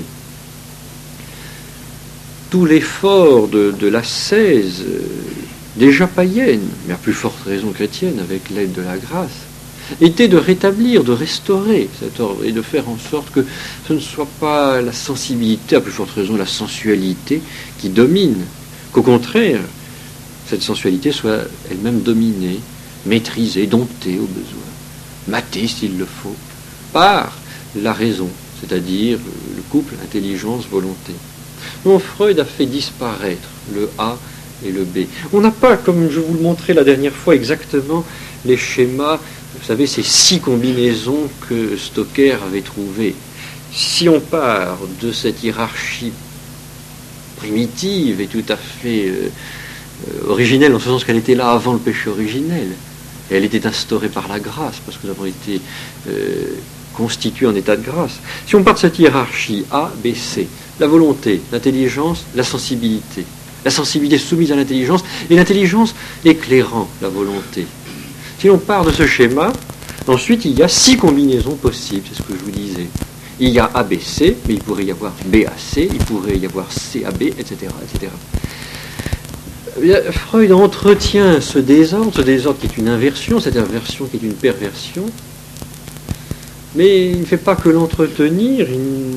Tout l'effort de, de l'ascèse, déjà païenne, mais à plus forte raison chrétienne, avec l'aide de la grâce, était de rétablir, de restaurer cet ordre et de faire en sorte que ce ne soit pas la sensibilité, à plus forte raison la sensualité, qui domine, qu'au contraire, cette sensualité soit elle-même dominée, maîtrisée, domptée au besoin, matée s'il le faut, par la raison, c'est-à-dire le couple intelligence-volonté. Donc Freud a fait disparaître le A et le B. On n'a pas, comme je vous le montrais la dernière fois, exactement les schémas, vous savez, ces six combinaisons que Stocker avait trouvées. Si on part de cette hiérarchie primitive et tout à fait euh, euh, originelle, en ce sens qu'elle était là avant le péché originel, et elle était instaurée par la grâce, parce que nous avons été euh, constitués en état de grâce. Si on part de cette hiérarchie A, B, C, la volonté, l'intelligence, la sensibilité, la sensibilité soumise à l'intelligence, et l'intelligence éclairant la volonté. Si l'on part de ce schéma, ensuite il y a six combinaisons possibles, c'est ce que je vous disais. Il y a A B C, mais il pourrait y avoir B A C, il pourrait y avoir C A B, et cetera, et cetera. Freud entretient ce désordre, ce désordre qui est une inversion, cette inversion qui est une perversion, mais il ne fait pas que l'entretenir, il...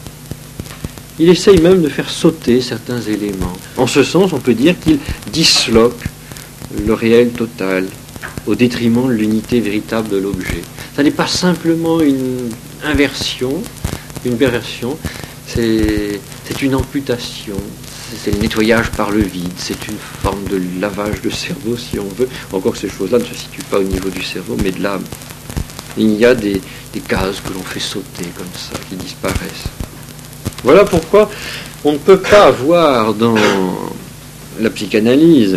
Il essaye même de faire sauter certains éléments. En ce sens, on peut dire qu'il disloque le réel total au détriment de l'unité véritable de l'objet. Ça n'est pas simplement une inversion, une perversion, c'est, c'est une amputation, c'est le nettoyage par le vide, c'est une forme de lavage de cerveau, si on veut. Encore que ces choses-là ne se situent pas au niveau du cerveau, mais de l'âme. Il y a des, des cases que l'on fait sauter comme ça, qui disparaissent. Voilà pourquoi on ne peut pas voir dans la psychanalyse,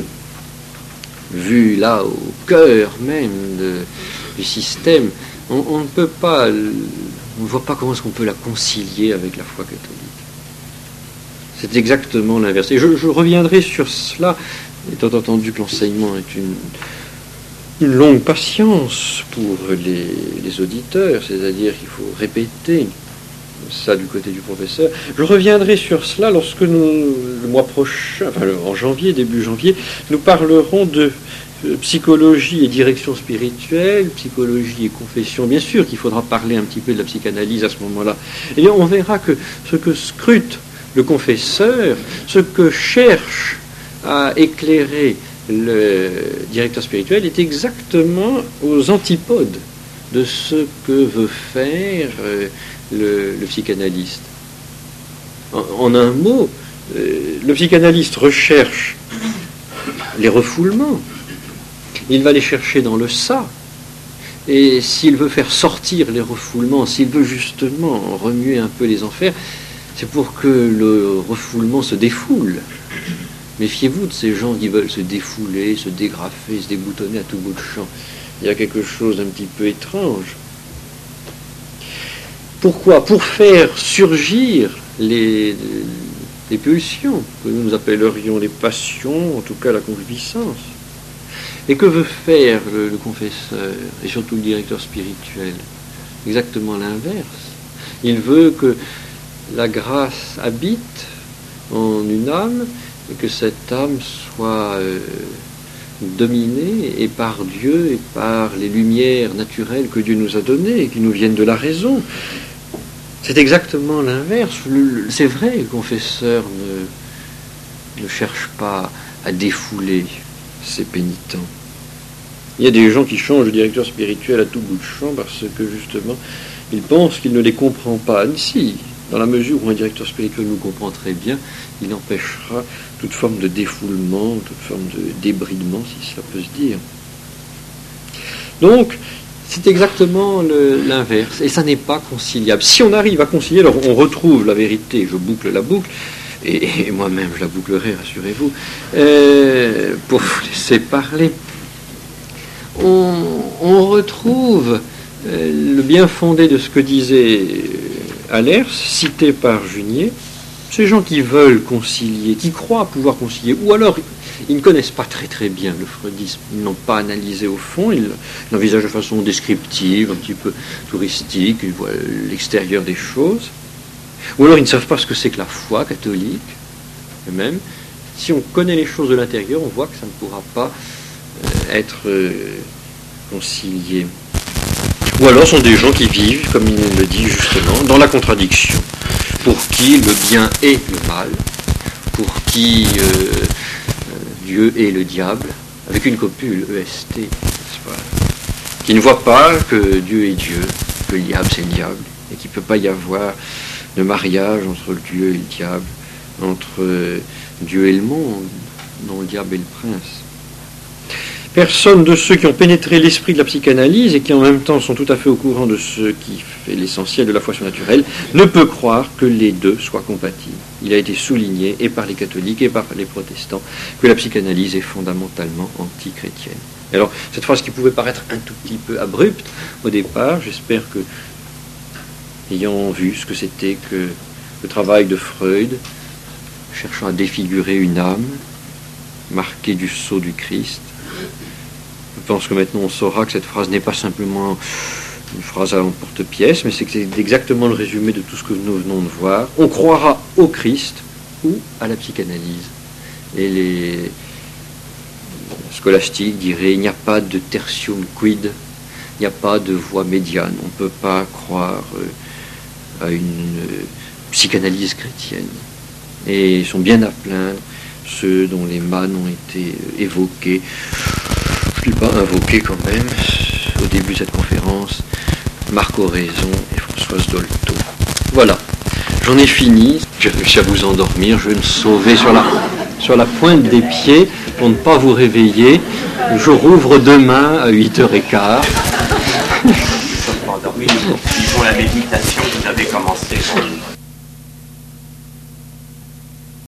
vue là au cœur même de, du système, on, on ne peut pas, on ne voit pas comment est-ce qu'on peut la concilier avec la foi catholique. C'est exactement l'inverse. Et je, je reviendrai sur cela, étant entendu que l'enseignement est une, une longue patience pour les, les auditeurs, c'est-à-dire qu'il faut répéter ça du côté du professeur. Je reviendrai sur cela lorsque nous, le mois prochain, enfin en janvier, début janvier, nous parlerons de psychologie et direction spirituelle, psychologie et confession. Bien sûr qu'il faudra parler un petit peu de la psychanalyse à ce moment-là. Et bien on verra que ce que scrute le confesseur, ce que cherche à éclairer le directeur spirituel est exactement aux antipodes de ce que veut faire euh, le, le psychanalyste. En, en un mot, euh, le psychanalyste recherche les refoulements, il va les chercher dans le ça, et s'il veut faire sortir les refoulements, s'il veut justement remuer un peu les enfers, c'est pour que le refoulement se défoule. Méfiez-vous de ces gens qui veulent se défouler, se dégrafer, se déboutonner à tout bout de champ. Il y a quelque chose d'un petit peu étrange. Pourquoi? Pour faire surgir les, les pulsions, que nous appellerions les passions, en tout cas la concupiscence. Et que veut faire le, le confesseur, et surtout le directeur spirituel? Exactement l'inverse. Il veut que la grâce habite en une âme, et que cette âme soit euh, dominée et par Dieu et par les lumières naturelles que Dieu nous a données et qui nous viennent de la raison. C'est exactement l'inverse. C'est vrai, le confesseur ne, ne cherche pas à défouler ses pénitents. Il y a des gens qui changent de directeur spirituel à tout bout de champ parce que justement, ils pensent qu'il ne les comprend pas. Si, dans la mesure où un directeur spirituel nous comprend très bien, il empêchera toute forme de défoulement, toute forme de débridement, si cela peut se dire. Donc, c'est exactement le, l'inverse, et ça n'est pas conciliable. Si on arrive à concilier, alors on retrouve la vérité, je boucle la boucle, et, et moi-même je la bouclerai, rassurez-vous, euh, pour vous laisser parler. On, on retrouve euh, le bien fondé de ce que disait Allers, cité par Junier, ces gens qui veulent concilier, qui croient pouvoir concilier, ou alors ils ne connaissent pas très très bien le freudisme, ils n'ont pas analysé au fond, ils l'envisagent de façon descriptive, un petit peu touristique, ils voient l'extérieur des choses, ou alors ils ne savent pas ce que c'est que la foi catholique, et même, si on connaît les choses de l'intérieur, on voit que ça ne pourra pas euh, être euh, concilié. Ou alors sont des gens qui vivent, comme il le dit justement, dans la contradiction, pour qui le bien est le mal, pour qui euh, euh, Dieu est le diable, avec une copule, E S T, n'est-ce pas, qui ne voit pas que Dieu est Dieu, que le diable c'est le diable, et qu'il ne peut pas y avoir de mariage entre Dieu et le diable, entre euh, Dieu et le monde, dont le diable est le prince. Personne de ceux qui ont pénétré l'esprit de la psychanalyse et qui en même temps sont tout à fait au courant de ce qui fait l'essentiel de la foi surnaturelle ne peut croire que les deux soient compatibles. Il a été souligné et par les catholiques et par les protestants que la psychanalyse est fondamentalement anti-chrétienne. Alors, cette phrase qui pouvait paraître un tout petit peu abrupte au départ, j'espère que, ayant vu ce que c'était que le travail de Freud, cherchant à défigurer une âme, marquée du sceau du Christ, je pense que maintenant on saura que cette phrase n'est pas simplement une phrase à l'emporte-pièce, mais c'est que c'est exactement le résumé de tout ce que nous venons de voir. On croira au Christ ou à la psychanalyse. Et les scolastiques diraient il n'y a pas de tertium quid, il n'y a pas de voie médiane. On ne peut pas croire à une psychanalyse chrétienne. Et ils sont bien à plaindre ceux dont les mânes ont été évoqués. Je ne l'ai pas invoqué quand même, au début de cette conférence, Marc Oraison et Françoise Dolto. Voilà, j'en ai fini, j'ai réussi à vous endormir, je vais me sauver sur la, sur la pointe des pieds pour ne pas vous réveiller. Je rouvre demain à huit heures quinze. Nous sommes pas endormis, nous poursuivons la méditation que vous avez commencée.